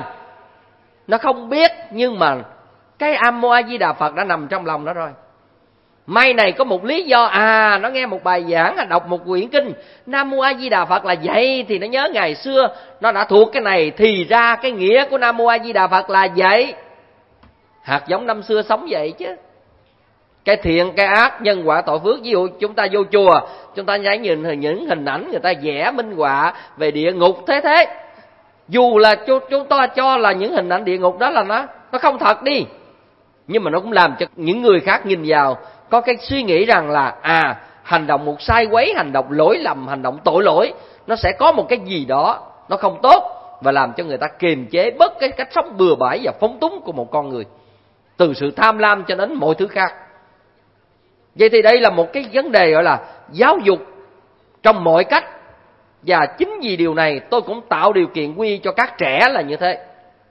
Nó không biết, nhưng mà cái Nam Mô A Di Đà Phật đã nằm trong lòng nó rồi. May này có một lý do, à nó nghe một bài giảng, đọc một quyển kinh Nam Mô A Di Đà Phật là vậy, thì nó nhớ ngày xưa nó đã thuộc cái này, thì ra cái nghĩa của Nam Mô A Di Đà Phật là vậy. Hạt giống năm xưa sống vậy chứ. Cái thiện, cái ác, nhân quả, tội phước. Ví dụ chúng ta vô chùa, chúng ta nhảy nhìn những hình ảnh người ta vẽ minh họa về địa ngục thế thế. Dù là chúng ta cho là những hình ảnh địa ngục đó là nó nó không thật đi, nhưng mà nó cũng làm cho những người khác nhìn vào có cái suy nghĩ rằng là à, hành động một sai quấy, hành động lỗi lầm, hành động tội lỗi, nó sẽ có một cái gì đó nó không tốt, và làm cho người ta kiềm chế bớt cái cách sống bừa bãi và phóng túng của một con người, từ sự tham lam cho đến mọi thứ khác. Vậy thì đây là một cái vấn đề gọi là giáo dục trong mọi cách. Và chính vì điều này tôi cũng tạo điều kiện quy cho các trẻ là như thế.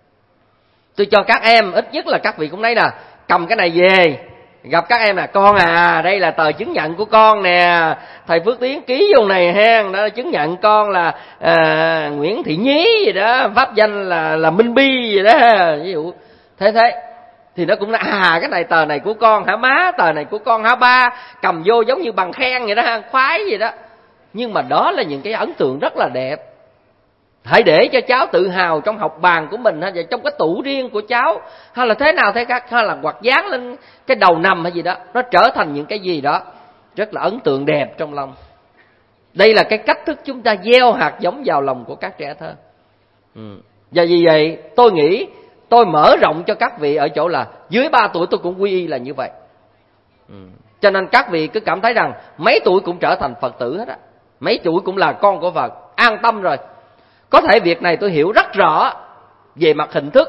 Tôi cho các em, ít nhất là các vị cũng thấy nè, cầm cái này về, gặp các em là con à, đây là tờ chứng nhận của con nè, thầy Phước Tiến ký vô này hen, đó chứng nhận con là à, Nguyễn Thị Nhí gì đó, pháp danh là là Minh Bi gì đó, ví dụ thế thế. Thì nó cũng là à, cái này tờ này của con hả má, tờ này của con hả ba, cầm vô giống như bằng khen vậy đó, khoái gì đó. Nhưng mà đó là những cái ấn tượng rất là đẹp. Hãy để cho cháu tự hào trong học bàn của mình, hay là trong cái tủ riêng của cháu, hay là thế nào thế khác, hay là hoặc dán lên cái đầu nằm hay gì đó, nó trở thành những cái gì đó rất là ấn tượng đẹp trong lòng. Đây là cái cách thức chúng ta gieo hạt giống vào lòng của các trẻ thơ. Ừ. Và vì vậy tôi nghĩ tôi mở rộng cho các vị ở chỗ là dưới ba tuổi tôi cũng quy y là như vậy. Ừ. Cho nên các vị cứ cảm thấy rằng mấy tuổi cũng trở thành Phật tử hết á, mấy tuổi cũng là con của Phật, an tâm rồi. Có thể việc này tôi hiểu rất rõ về mặt hình thức,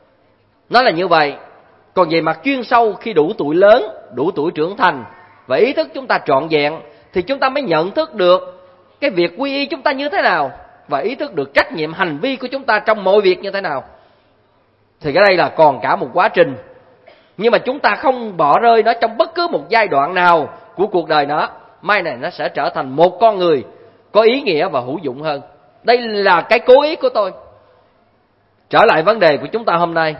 nó là như vậy. Còn về mặt chuyên sâu, khi đủ tuổi lớn, đủ tuổi trưởng thành và ý thức chúng ta trọn vẹn, thì chúng ta mới nhận thức được cái việc quy y chúng ta như thế nào, và ý thức được trách nhiệm hành vi của chúng ta trong mọi việc như thế nào. Thì cái đây là còn cả một quá trình. Nhưng mà chúng ta không bỏ rơi nó trong bất cứ một giai đoạn nào của cuộc đời nó, mai này nó sẽ trở thành một con người có ý nghĩa và hữu dụng hơn. Đây là cái cố ý của tôi. Trở lại vấn đề của chúng ta hôm nay,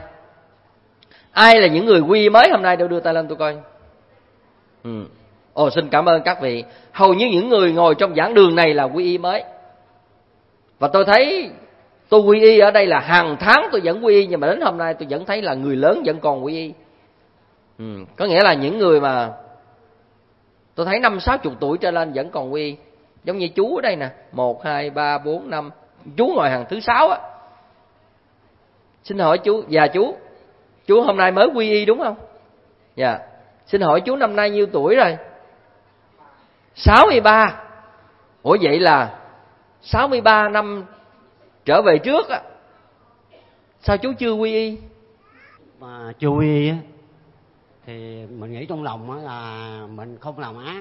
ai là những người quy y mới hôm nay? Đều đưa tay lên tôi coi. ừ. Ồ, xin cảm ơn các vị. Hầu như những người ngồi trong giảng đường này là quy y mới. Và tôi thấy tôi quy y ở đây là hàng tháng tôi vẫn quy y, nhưng mà đến hôm nay tôi vẫn thấy là người lớn vẫn còn quy y. ừ. Có nghĩa là những người mà tôi thấy năm sáu chục tuổi trở lên vẫn còn quy y. Giống như chú ở đây nè, một, hai, ba, bốn, năm, chú ngồi hàng thứ sáu á. Xin hỏi chú, dạ chú, chú hôm nay mới quy y đúng không? Dạ. Xin hỏi chú năm nay nhiêu tuổi rồi? sáu mươi ba. Ủa vậy là sáu mươi ba năm trở về trước á, sao chú chưa quy y? Mà chưa quy y á thì mình nghĩ trong lòng á là mình không làm ác,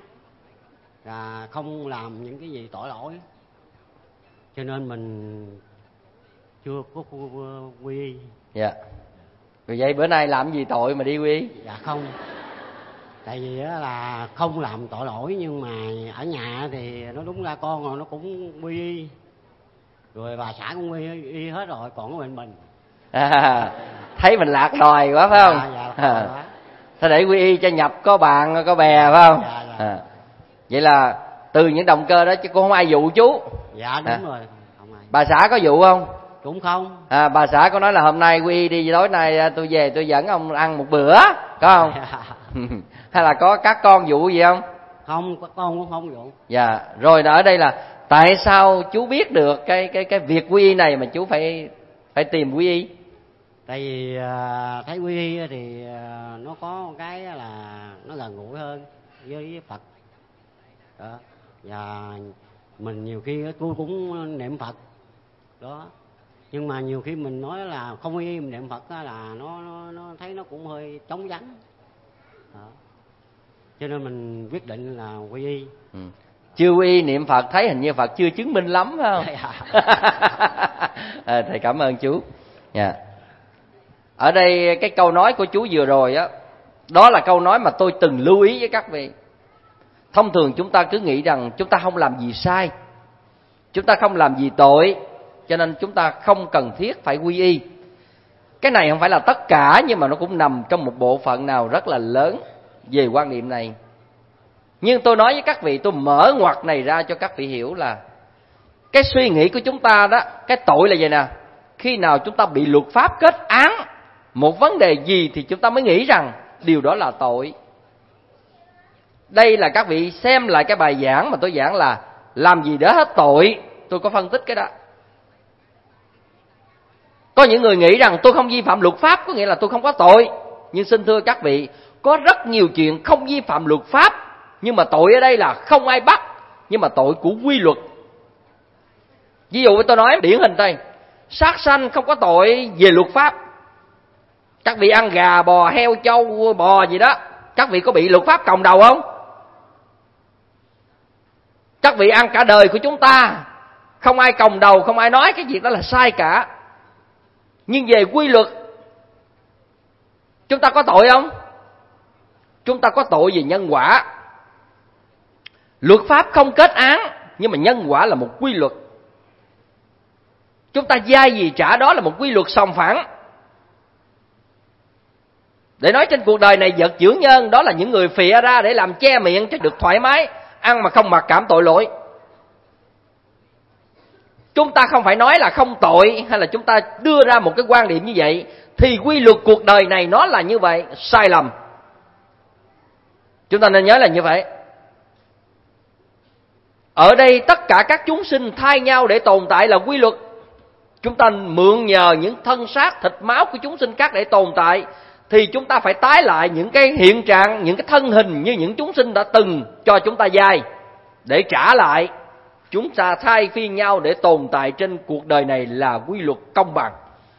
là không làm những cái gì tội lỗi, cho nên mình chưa có quy y. Dạ. Rồi vậy bữa nay làm gì tội mà đi quy y? Dạ không, tại vì á là không làm tội lỗi, nhưng mà ở nhà thì nó đúng ra con rồi nó cũng quy y, rồi bà xã cũng quy y hết rồi, còn có mình mình. À, thấy mình lạc đòi quá phải không? Dạ, dạ, lạc đòi quá. Thôi để quy y cho nhập có bạn có bè phải không? Dạ, dạ. À. Vậy là từ những động cơ đó chứ cũng không ai dụ chú. Dạ đúng à. Rồi, không ai. Bà xã có dụ không? Cũng không. À, bà xã có nói là hôm nay quy y đi, tối nay tôi về tôi dẫn ông ăn một bữa, có không? Hay là có các con dụ gì không? Không, các con cũng không dụ. Dạ, rồi ở đây là tại sao chú biết được cái cái cái việc quy y này mà chú phải phải tìm quy y? Tại vì uh, thấy quy y thì uh, nó có một cái là nó gần gũi hơn với Phật đó. Và mình nhiều khi tôi cũng niệm Phật đó, nhưng mà nhiều khi mình nói là không quy y mình niệm Phật đó là nó, nó nó thấy nó cũng hơi trống vắng đó. Cho nên mình quyết định là quy y. Ừ. Chưa quy y niệm Phật thấy hình như Phật chưa chứng minh lắm phải không? À, thầy cảm ơn chú. Dạ. Ở đây cái câu nói của chú vừa rồi á, đó, đó là câu nói mà tôi từng lưu ý với các vị. Thông thường chúng ta cứ nghĩ rằng chúng ta không làm gì sai, chúng ta không làm gì tội, cho nên chúng ta không cần thiết phải quy y. Cái này không phải là tất cả, nhưng mà nó cũng nằm trong một bộ phận nào rất là lớn về quan niệm này. Nhưng tôi nói với các vị, tôi mở ngoặt này ra cho các vị hiểu là cái suy nghĩ của chúng ta đó, cái tội là vậy nè. Khi nào chúng ta bị luật pháp kết án một vấn đề gì thì chúng ta mới nghĩ rằng điều đó là tội. Đây là các vị xem lại cái bài giảng mà tôi giảng là làm gì để hết tội, tôi có phân tích cái đó. Có những người nghĩ rằng tôi không vi phạm luật pháp có nghĩa là tôi không có tội. Nhưng xin thưa các vị, có rất nhiều chuyện không vi phạm luật pháp, nhưng mà tội ở đây là không ai bắt, nhưng mà tội của quy luật. Ví dụ tôi nói điển hình đây, sát sanh không có tội về luật pháp. Các vị ăn gà, bò, heo, trâu, bò gì đó, các vị có bị luật pháp còng đầu không? Các vị ăn cả đời của chúng ta, không ai còng đầu, không ai nói cái việc đó là sai cả. Nhưng về quy luật, chúng ta có tội không? Chúng ta có tội về nhân quả. Luật pháp không kết án, nhưng mà nhân quả là một quy luật. Chúng ta dai gì trả đó là một quy luật sòng phẳng. Để nói trên cuộc đời này vật dưỡng nhân, đó là những người phịa ra để làm che miệng cho được thoải mái, ăn mà không mặc cảm tội lỗi. Chúng ta không phải nói là không tội, hay là chúng ta đưa ra một cái quan điểm như vậy, thì quy luật cuộc đời này nó là như vậy, sai lầm. Chúng ta nên nhớ là như vậy. Ở đây tất cả các chúng sinh thay nhau để tồn tại là quy luật. Chúng ta mượn nhờ những thân xác thịt máu của chúng sinh khác để tồn tại, thì chúng ta phải tái lại những cái hiện trạng, những cái thân hình như những chúng sinh đã từng cho chúng ta dai, để trả lại. Chúng ta thay phiên nhau để tồn tại trên cuộc đời này là quy luật công bằng.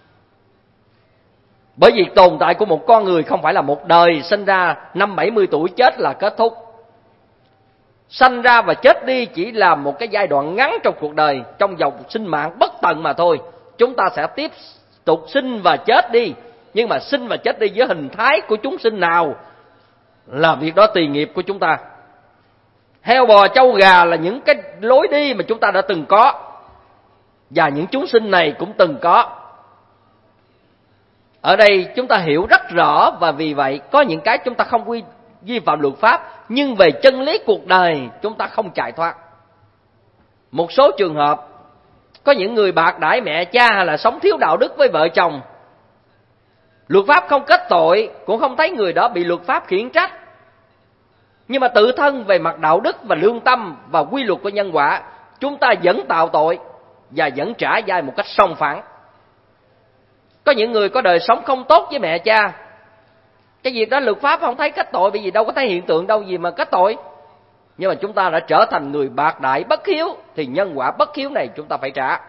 Bởi vì tồn tại của một con người không phải là một đời, sinh ra năm bảy mươi tuổi chết là kết thúc. Sanh ra và chết đi chỉ là một cái giai đoạn ngắn trong cuộc đời, trong dòng sinh mạng bất tận mà thôi. Chúng ta sẽ tiếp tục sinh và chết đi, nhưng mà sinh và chết đi với hình thái của chúng sinh nào là việc đó tùy nghiệp của chúng ta. Heo bò trâu gà là những cái lối đi mà chúng ta đã từng có, và những chúng sinh này cũng từng có. Ở đây chúng ta hiểu rất rõ, và vì vậy có những cái chúng ta không quy, vi phạm luật pháp, nhưng về chân lý cuộc đời chúng ta không chạy thoát. Một số trường hợp có những người bạc đãi mẹ cha hay là sống thiếu đạo đức với vợ chồng, luật pháp không kết tội, cũng không thấy người đó bị luật pháp khiển trách, nhưng mà tự thân về mặt đạo đức và lương tâm và quy luật của nhân quả, chúng ta vẫn tạo tội và vẫn trả dai một cách sòng phẳng. Có những người có đời sống không tốt với mẹ cha, cái việc đó luật pháp không thấy kết tội, bởi vì đâu có thấy hiện tượng đâu gì mà kết tội. Nhưng mà chúng ta đã trở thành người bạc đại bất hiếu, thì nhân quả bất hiếu này chúng ta phải trả.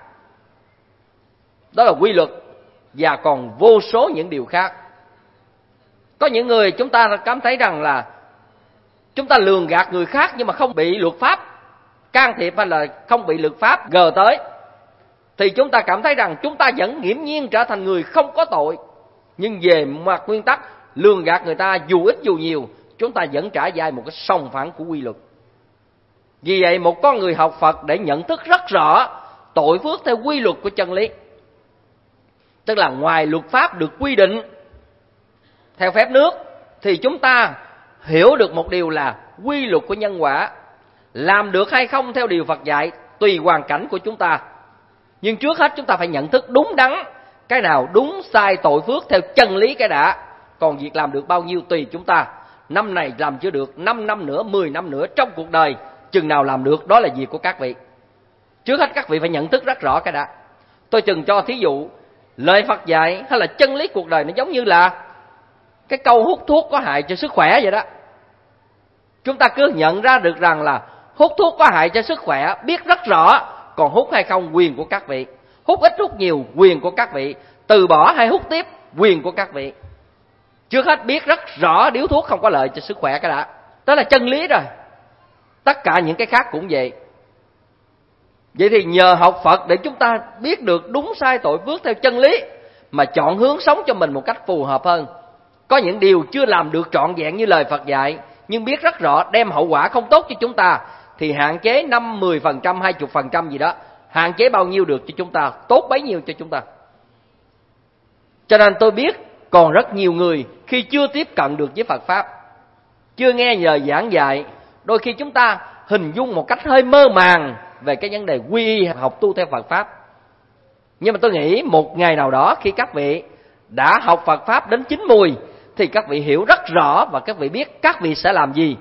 Đó là quy luật, và còn vô số những điều khác. Có những người chúng ta cảm thấy rằng là chúng ta lường gạt người khác nhưng mà không bị luật pháp can thiệp hay là không bị luật pháp gờ tới, thì chúng ta cảm thấy rằng chúng ta vẫn nghiễm nhiên trở thành người không có tội. Nhưng về mặt nguyên tắc, lường gạt người ta dù ít dù nhiều, chúng ta vẫn trả dài một cái sòng phẳng của quy luật. Vì vậy một con người học Phật để nhận thức rất rõ tội phước theo quy luật của chân lý, tức là ngoài luật pháp được quy định theo phép nước, thì chúng ta hiểu được một điều là quy luật của nhân quả. Làm được hay không theo điều Phật dạy tùy hoàn cảnh của chúng ta. Nhưng trước hết chúng ta phải nhận thức đúng đắn, cái nào đúng sai tội phước theo chân lý cái đã. Còn việc làm được bao nhiêu tùy chúng ta. Năm này làm chưa được, năm năm nữa, mười năm nữa trong cuộc đời, chừng nào làm được đó là việc của các vị. Trước hết các vị phải nhận thức rất rõ cái đã. Tôi chừng cho thí dụ, lời Phật dạy hay là chân lý cuộc đời nó giống như là cái câu hút thuốc có hại cho sức khỏe vậy đó. Chúng ta cứ nhận ra được rằng là hút thuốc có hại cho sức khỏe, biết rất rõ, còn hút hay không quyền của các vị. Hút ít hút nhiều quyền của các vị. Từ bỏ hay hút tiếp quyền của các vị. Trước hết biết rất rõ điếu thuốc không có lợi cho sức khỏe cái đã. Đó là chân lý rồi. Tất cả những cái khác cũng vậy. Vậy thì nhờ học Phật để chúng ta biết được đúng sai tội phước theo chân lý, mà chọn hướng sống cho mình một cách phù hợp hơn. Có những điều chưa làm được trọn vẹn như lời Phật dạy, nhưng biết rất rõ đem hậu quả không tốt cho chúng ta, thì hạn chế năm, mười phần trăm, hai mươi phần trăm gì đó. Hạn chế bao nhiêu được cho chúng ta, tốt bấy nhiêu cho chúng ta. Cho nên tôi biết còn rất nhiều người khi chưa tiếp cận được với Phật Pháp, chưa nghe lời giảng dạy, đôi khi chúng ta hình dung một cách hơi mơ màng về cái vấn đề quy y học tu theo Phật Pháp. Nhưng mà tôi nghĩ một ngày nào đó khi các vị đã học Phật Pháp đến chín mùi, thì các vị hiểu rất rõ và các vị biết các vị sẽ làm gì.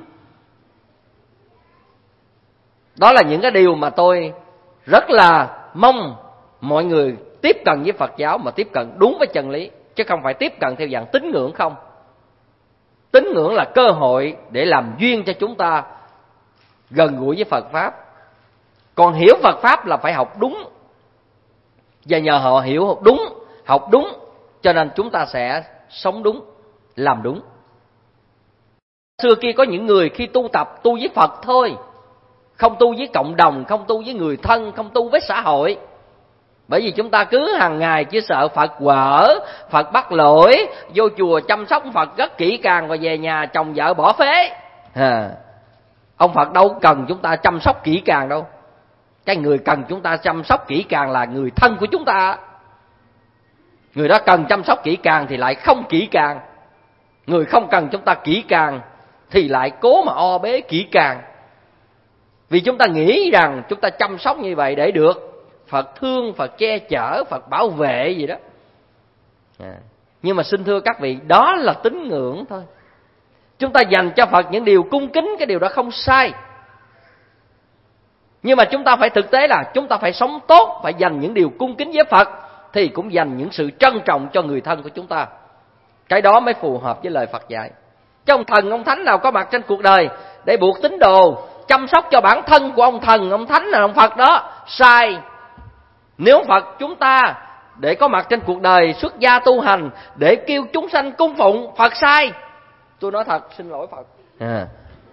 Đó là những cái điều mà tôi rất là mong mọi người tiếp cận với Phật giáo mà tiếp cận đúng với chân lý, chứ không phải tiếp cận theo dạng tín ngưỡng không. Tín ngưỡng là cơ hội để làm duyên cho chúng ta gần gũi với Phật Pháp. Còn hiểu Phật Pháp là phải học đúng. Và nhờ họ hiểu đúng, học đúng, cho nên chúng ta sẽ sống đúng, làm đúng. Xưa kia có những người khi tu tập tu với Phật thôi, không tu với cộng đồng, không tu với người thân, không tu với xã hội. Bởi vì chúng ta cứ hàng ngày chỉ sợ Phật quở, Phật bắt lỗi, vô chùa chăm sóc Phật rất kỹ càng và về nhà chồng vợ bỏ phế. À, ông Phật đâu cần chúng ta chăm sóc kỹ càng đâu. Cái người cần chúng ta chăm sóc kỹ càng là người thân của chúng ta. Người đó cần chăm sóc kỹ càng thì lại không kỹ càng. Người không cần chúng ta kỹ càng thì lại cố mà o bế kỹ càng. Vì chúng ta nghĩ rằng chúng ta chăm sóc như vậy để được Phật thương, Phật che chở, Phật bảo vệ gì đó. À, nhưng mà xin thưa các vị, đó là tín ngưỡng thôi. Chúng ta dành cho Phật những điều cung kính, cái điều đó không sai. Nhưng mà chúng ta phải thực tế là chúng ta phải sống tốt, phải dành những điều cung kính với Phật, thì cũng dành những sự trân trọng cho người thân của chúng ta. Cái đó mới phù hợp với lời Phật dạy. Chứ ông thần, ông thánh nào có mặt trên cuộc đời để buộc tín đồ chăm sóc cho bản thân của ông thần, ông thánh là ông Phật đó, sai. Nếu Phật chúng ta để có mặt trên cuộc đời xuất gia tu hành để kêu chúng sanh cung phụng, Phật sai. Tôi nói thật, xin lỗi Phật. À.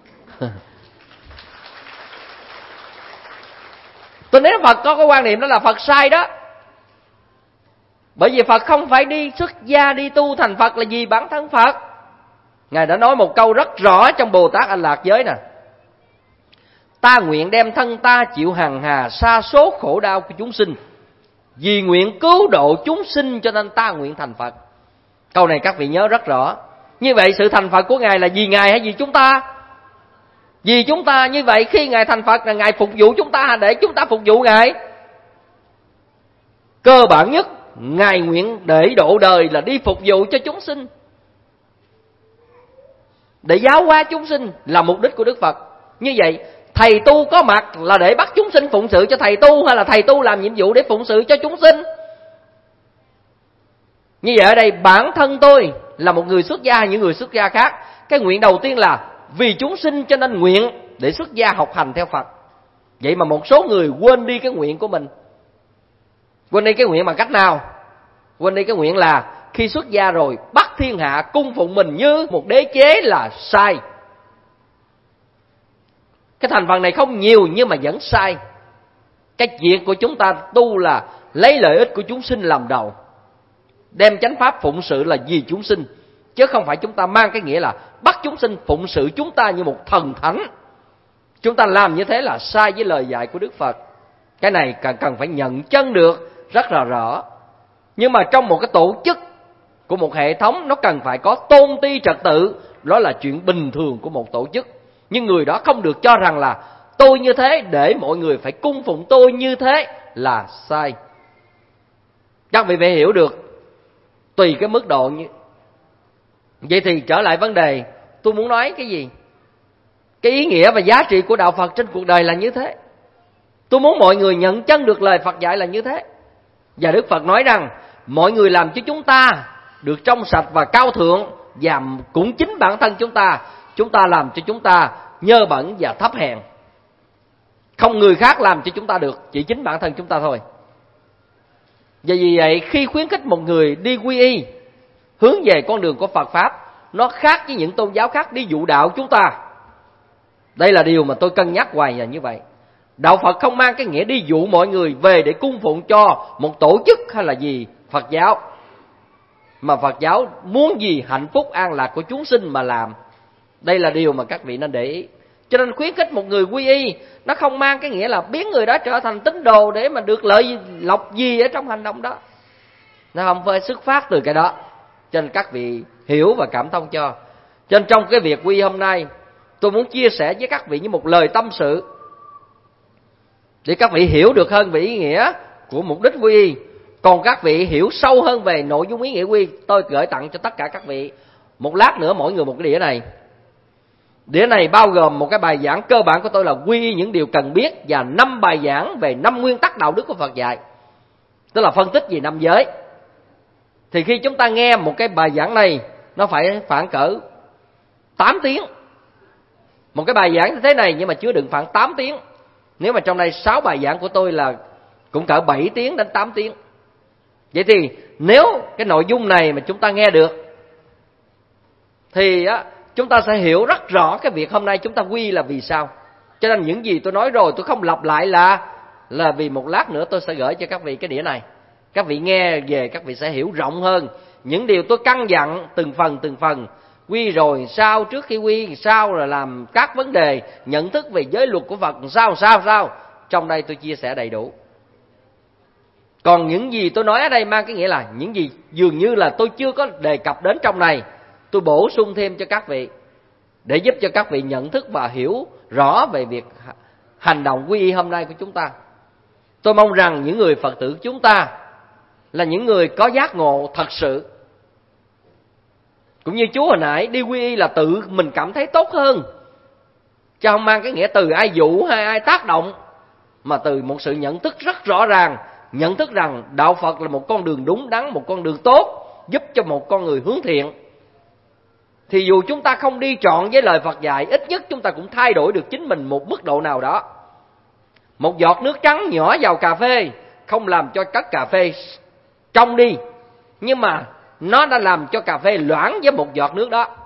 Tôi nói Phật có cái quan niệm đó là Phật sai đó. Bởi vì Phật không phải đi xuất gia đi tu thành Phật là vì bản thân Phật. Ngài đã nói một câu rất rõ trong Bồ Tát A Lạc Giới nè: ta nguyện đem thân ta chịu hằng hà sa số khổ đau của chúng sinh, vì nguyện cứu độ chúng sinh cho nên ta nguyện thành Phật. Câu này các vị nhớ rất rõ. Như vậy sự thành Phật của Ngài là vì Ngài hay vì chúng ta? Vì chúng ta. Như vậy khi Ngài thành Phật là Ngài phục vụ chúng ta để chúng ta phục vụ Ngài. Cơ bản nhất, Ngài nguyện để độ đời là đi phục vụ cho chúng sinh, để giáo hóa chúng sinh là mục đích của Đức Phật. Như vậy thầy tu có mặt là để bắt chúng sinh phụng sự cho thầy tu, hay là thầy tu làm nhiệm vụ để phụng sự cho chúng sinh? Như vậy ở đây bản thân tôi là một người xuất gia hay những người xuất gia khác, cái nguyện đầu tiên là vì chúng sinh cho nên nguyện để xuất gia học hành theo Phật. Vậy mà một số người quên đi cái nguyện của mình. Quên đi cái nguyện bằng cách nào? Quên đi cái nguyện là khi xuất gia rồi bắt thiên hạ cung phụng mình như một đế chế là sai. Cái thành phần này không nhiều nhưng mà vẫn sai. Cái việc của chúng ta tu là lấy lợi ích của chúng sinh làm đầu, đem chánh pháp phụng sự là vì chúng sinh, chứ không phải chúng ta mang cái nghĩa là bắt chúng sinh phụng sự chúng ta như một thần thánh. Chúng ta làm như thế là sai với lời dạy của Đức Phật. Cái này cần cần phải nhận chân được rất là rõ. Nhưng mà trong một cái tổ chức của một hệ thống, nó cần phải có tôn ti trật tự. Đó là chuyện bình thường của một tổ chức. Nhưng người đó không được cho rằng là tôi như thế để mọi người phải cung phụng tôi như thế là sai. Các vị phải hiểu được tùy cái mức độ như vậy. Thì trở lại vấn đề, tôi muốn nói cái gì? Cái ý nghĩa và giá trị của đạo Phật trên cuộc đời là như thế. Tôi muốn mọi người nhận chân được lời Phật dạy là như thế. Và Đức Phật nói rằng mọi người làm cho chúng ta được trong sạch và cao thượng, và cũng chính bản thân chúng ta, chúng ta làm cho chúng ta nhơ bẩn và thấp hèn. Không người khác làm cho chúng ta được, chỉ chính bản thân chúng ta thôi. Và vì vậy khi khuyến khích một người đi quy y, hướng về con đường của Phật Pháp, nó khác với những tôn giáo khác đi dụ đạo chúng ta. Đây là điều mà tôi cân nhắc hoài là như vậy. Đạo Phật không mang cái nghĩa đi dụ mọi người về để cung phụng cho một tổ chức hay là gì Phật giáo. Mà Phật giáo muốn gì hạnh phúc an lạc của chúng sinh mà làm. Đây là điều mà các vị nên để ý. Cho nên khuyến khích một người quy y, nó không mang cái nghĩa là biến người đó trở thành tín đồ để mà được lợi lộc gì ở trong hành động đó. Nó không phải xuất phát từ cái đó. Cho nên các vị hiểu và cảm thông cho. Cho nên trong cái việc quy y hôm nay, tôi muốn chia sẻ với các vị như một lời tâm sự, để các vị hiểu được hơn về ý nghĩa của mục đích quy y. Còn các vị hiểu sâu hơn về nội dung ý nghĩa quy y, tôi gửi tặng cho tất cả các vị một lát nữa mỗi người một cái đĩa này. Đĩa này bao gồm một cái bài giảng cơ bản của tôi là quy y những điều cần biết, và năm bài giảng về năm nguyên tắc đạo đức của Phật dạy, tức là phân tích về năm giới. Thì khi chúng ta nghe một cái bài giảng này, nó phải khoảng cỡ tám tiếng. Một cái bài giảng như thế này nhưng mà chứa đựng khoảng tám tiếng. Nếu mà trong đây sáu bài giảng của tôi là cũng cỡ bảy tiếng đến tám tiếng. Vậy thì nếu cái nội dung này mà chúng ta nghe được, thì á, chúng ta sẽ hiểu rất rõ cái việc hôm nay chúng ta quy là vì sao. Cho nên những gì tôi nói rồi tôi không lặp lại là là vì một lát nữa tôi sẽ gửi cho các vị cái đĩa này. Các vị nghe về các vị sẽ hiểu rộng hơn những điều tôi căn dặn từng phần từng phần. Quy rồi sao, trước khi quy sao, rồi làm các vấn đề nhận thức về giới luật của Phật sao sao sao. Trong đây tôi chia sẻ đầy đủ. Còn những gì tôi nói ở đây mang cái nghĩa là những gì dường như là tôi chưa có đề cập đến trong này, tôi bổ sung thêm cho các vị để giúp cho các vị nhận thức và hiểu rõ về việc hành động quy y hôm nay của chúng ta. Tôi mong rằng những người Phật tử chúng ta là những người có giác ngộ thật sự. Cũng như chú hồi nãy, đi quy y là tự mình cảm thấy tốt hơn, chứ không mang cái nghĩa từ ai dụ hay ai tác động, mà từ một sự nhận thức rất rõ ràng, nhận thức rằng đạo Phật là một con đường đúng đắn, một con đường tốt, giúp cho một con người hướng thiện. Thì dù chúng ta không đi trọn với lời Phật dạy, ít nhất chúng ta cũng thay đổi được chính mình một mức độ nào đó. Một giọt nước trắng nhỏ vào cà phê không làm cho các cà phê trong đi, nhưng mà nó đã làm cho cà phê loãng với một giọt nước đó.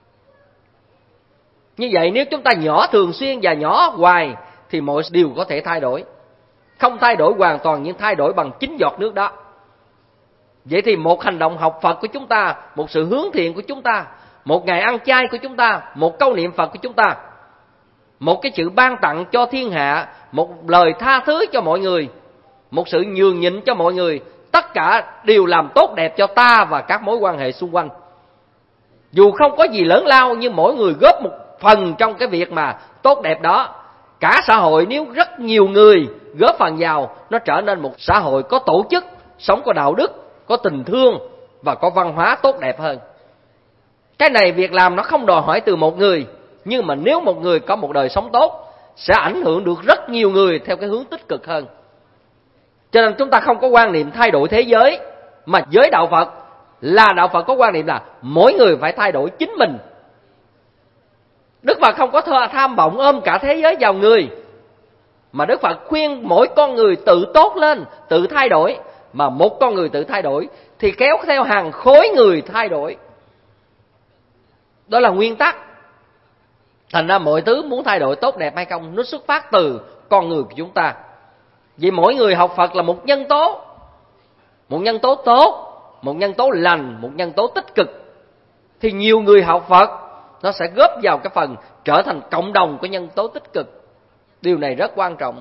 Như vậy nếu chúng ta nhỏ thường xuyên và nhỏ hoài thì mọi điều có thể thay đổi. Không thay đổi hoàn toàn nhưng thay đổi bằng chính giọt nước đó. Vậy thì một hành động học Phật của chúng ta, một sự hướng thiện của chúng ta, một ngày ăn chay của chúng ta, một câu niệm Phật của chúng ta, một cái sự ban tặng cho thiên hạ, một lời tha thứ cho mọi người, một sự nhường nhịn cho mọi người, tất cả đều làm tốt đẹp cho ta và các mối quan hệ xung quanh. Dù không có gì lớn lao nhưng mỗi người góp một phần trong cái việc mà tốt đẹp đó. Cả xã hội nếu rất nhiều người góp phần vào, nó trở nên một xã hội có tổ chức, sống có đạo đức, có tình thương và có văn hóa tốt đẹp hơn. Cái này việc làm nó không đòi hỏi từ một người, nhưng mà nếu một người có một đời sống tốt sẽ ảnh hưởng được rất nhiều người theo cái hướng tích cực hơn. Cho nên chúng ta không có quan niệm thay đổi thế giới, mà giới đạo Phật là đạo Phật có quan niệm là mỗi người phải thay đổi chính mình. Đức Phật không có tham vọng ôm cả thế giới vào người, mà Đức Phật khuyên mỗi con người tự tốt lên, tự thay đổi. Mà một con người tự thay đổi thì kéo theo hàng khối người thay đổi. Đó là nguyên tắc. Thành ra mọi thứ muốn thay đổi tốt đẹp hay không, nó xuất phát từ con người của chúng ta. Vì mỗi người học Phật là một nhân tố, một nhân tố tốt, một nhân tố lành, một nhân tố tích cực. Thì nhiều người học Phật nó sẽ góp vào cái phần trở thành cộng đồng của nhân tố tích cực. Điều này rất quan trọng.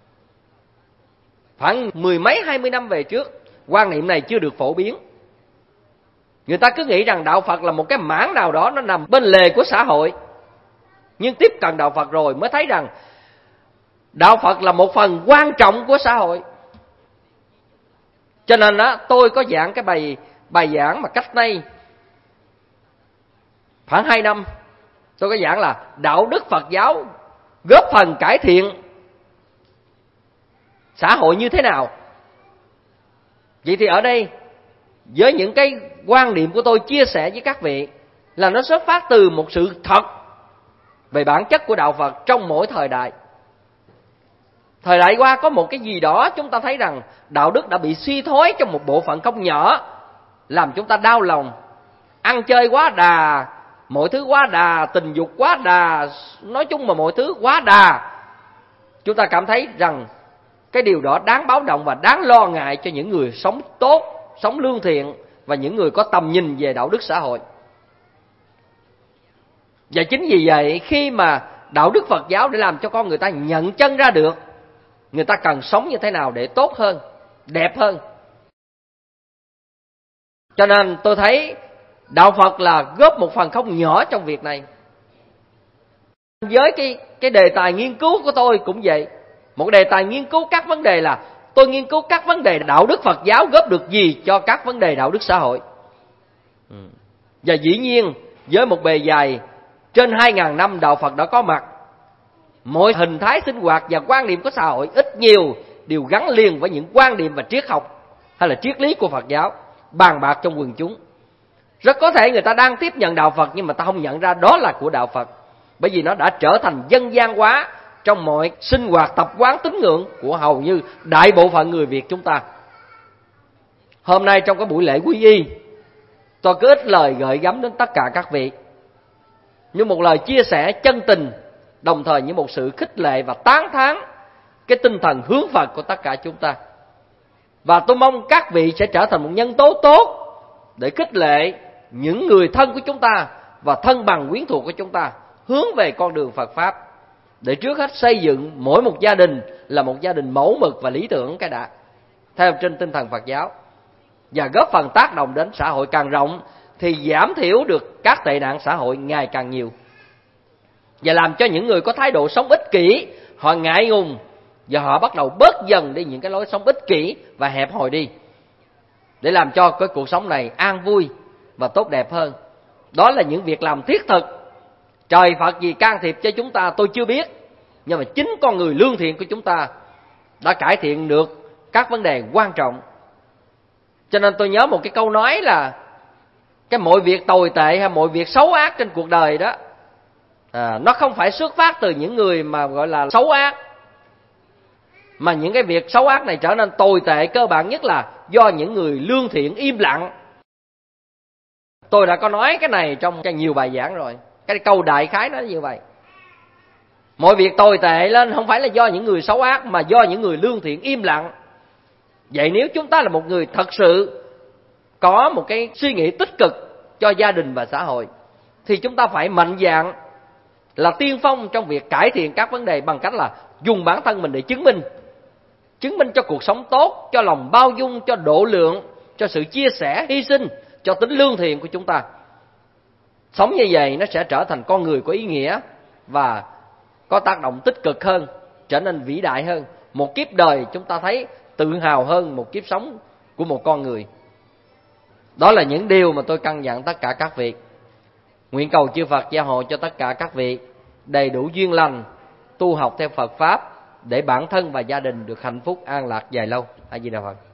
Khoảng mười mấy hai mươi năm về trước, quan niệm này chưa được phổ biến. Người ta cứ nghĩ rằng đạo Phật là một cái mảng nào đó, nó nằm bên lề của xã hội. Nhưng tiếp cận đạo Phật rồi mới thấy rằng đạo Phật là một phần quan trọng của xã hội. Cho nên đó, tôi có giảng cái bài bài giảng mà cách đây khoảng hai năm, tôi có giảng là đạo đức Phật giáo góp phần cải thiện xã hội như thế nào. Vậy thì ở đây, với những cái quan niệm của tôi chia sẻ với các vị, là nó xuất phát từ một sự thật về bản chất của đạo Phật trong mỗi thời đại. Thời đại qua có một cái gì đó chúng ta thấy rằng đạo đức đã bị suy thoái trong một bộ phận không nhỏ, làm chúng ta đau lòng. Ăn chơi quá đà, mọi thứ quá đà, tình dục quá đà, nói chung mà mọi thứ quá đà. Chúng ta cảm thấy rằng cái điều đó đáng báo động và đáng lo ngại cho những người sống tốt, sống lương thiện và những người có tầm nhìn về đạo đức xã hội. Và chính vì vậy, khi mà đạo đức Phật giáo để làm cho con người ta nhận chân ra được người ta cần sống như thế nào để tốt hơn, đẹp hơn. Cho nên tôi thấy đạo Phật là góp một phần không nhỏ trong việc này. Với cái, cái đề tài nghiên cứu của tôi cũng vậy. Một đề tài nghiên cứu các vấn đề là tôi nghiên cứu các vấn đề đạo đức Phật giáo góp được gì cho các vấn đề đạo đức xã hội. Và dĩ nhiên với một bề dày trên hai ngàn năm đạo Phật đã có mặt, mọi hình thái sinh hoạt và quan niệm của xã hội ít nhiều đều gắn liền với những quan niệm và triết học hay là triết lý của Phật giáo bàn bạc trong quần chúng. Rất có thể người ta đang tiếp nhận đạo Phật nhưng mà ta không nhận ra đó là của đạo Phật, bởi vì nó đã trở thành dân gian hóa trong mọi sinh hoạt tập quán tín ngưỡng của hầu như đại bộ phận người Việt chúng ta. Hôm nay trong cái buổi lễ quy y, tôi có ít lời gợi gắm đến tất cả các vị, như một lời chia sẻ chân tình, đồng thời như một sự khích lệ và tán thán cái tinh thần hướng Phật của tất cả chúng ta. Và tôi mong các vị sẽ trở thành một nhân tố tốt để khích lệ những người thân của chúng ta và thân bằng quyến thuộc của chúng ta hướng về con đường Phật Pháp, để trước hết xây dựng mỗi một gia đình là một gia đình mẫu mực và lý tưởng cái đã, theo trên tinh thần Phật giáo, và góp phần tác động đến xã hội càng rộng thì giảm thiểu được các tệ nạn xã hội ngày càng nhiều, và làm cho những người có thái độ sống ích kỷ họ ngại ngùng và họ bắt đầu bớt dần đi những cái lối sống ích kỷ và hẹp hòi đi, để làm cho cái cuộc sống này an vui và tốt đẹp hơn. Đó là những việc làm thiết thực. Trời Phật gì can thiệp cho chúng ta tôi chưa biết, nhưng mà chính con người lương thiện của chúng ta đã cải thiện được các vấn đề quan trọng. Cho nên tôi nhớ một cái câu nói là cái mọi việc tồi tệ hay mọi việc xấu ác trên cuộc đời đó, à, nó không phải xuất phát từ những người mà gọi là xấu ác, mà những cái việc xấu ác này trở nên tồi tệ cơ bản nhất là do những người lương thiện im lặng. Tôi đã có nói cái này trong nhiều bài giảng rồi. Cái câu đại khái nó như vậy. Mọi việc tồi tệ lên không phải là do những người xấu ác, mà do những người lương thiện im lặng. Vậy nếu chúng ta là một người thật sự có một cái suy nghĩ tích cực cho gia đình và xã hội, thì chúng ta phải mạnh dạn là tiên phong trong việc cải thiện các vấn đề bằng cách là dùng bản thân mình để chứng minh. Chứng minh cho cuộc sống tốt, cho lòng bao dung, cho độ lượng, cho sự chia sẻ, hy sinh, cho tính lương thiện của chúng ta. Sống như vậy nó sẽ trở thành con người có ý nghĩa và có tác động tích cực hơn, trở nên vĩ đại hơn. Một kiếp đời chúng ta thấy tự hào hơn một kiếp sống của một con người. Đó là những điều mà tôi căn dặn tất cả các vị. Nguyện cầu chư Phật gia hộ cho tất cả các vị đầy đủ duyên lành, tu học theo Phật Pháp để bản thân và gia đình được hạnh phúc an lạc dài lâu. A Di Đà Phật.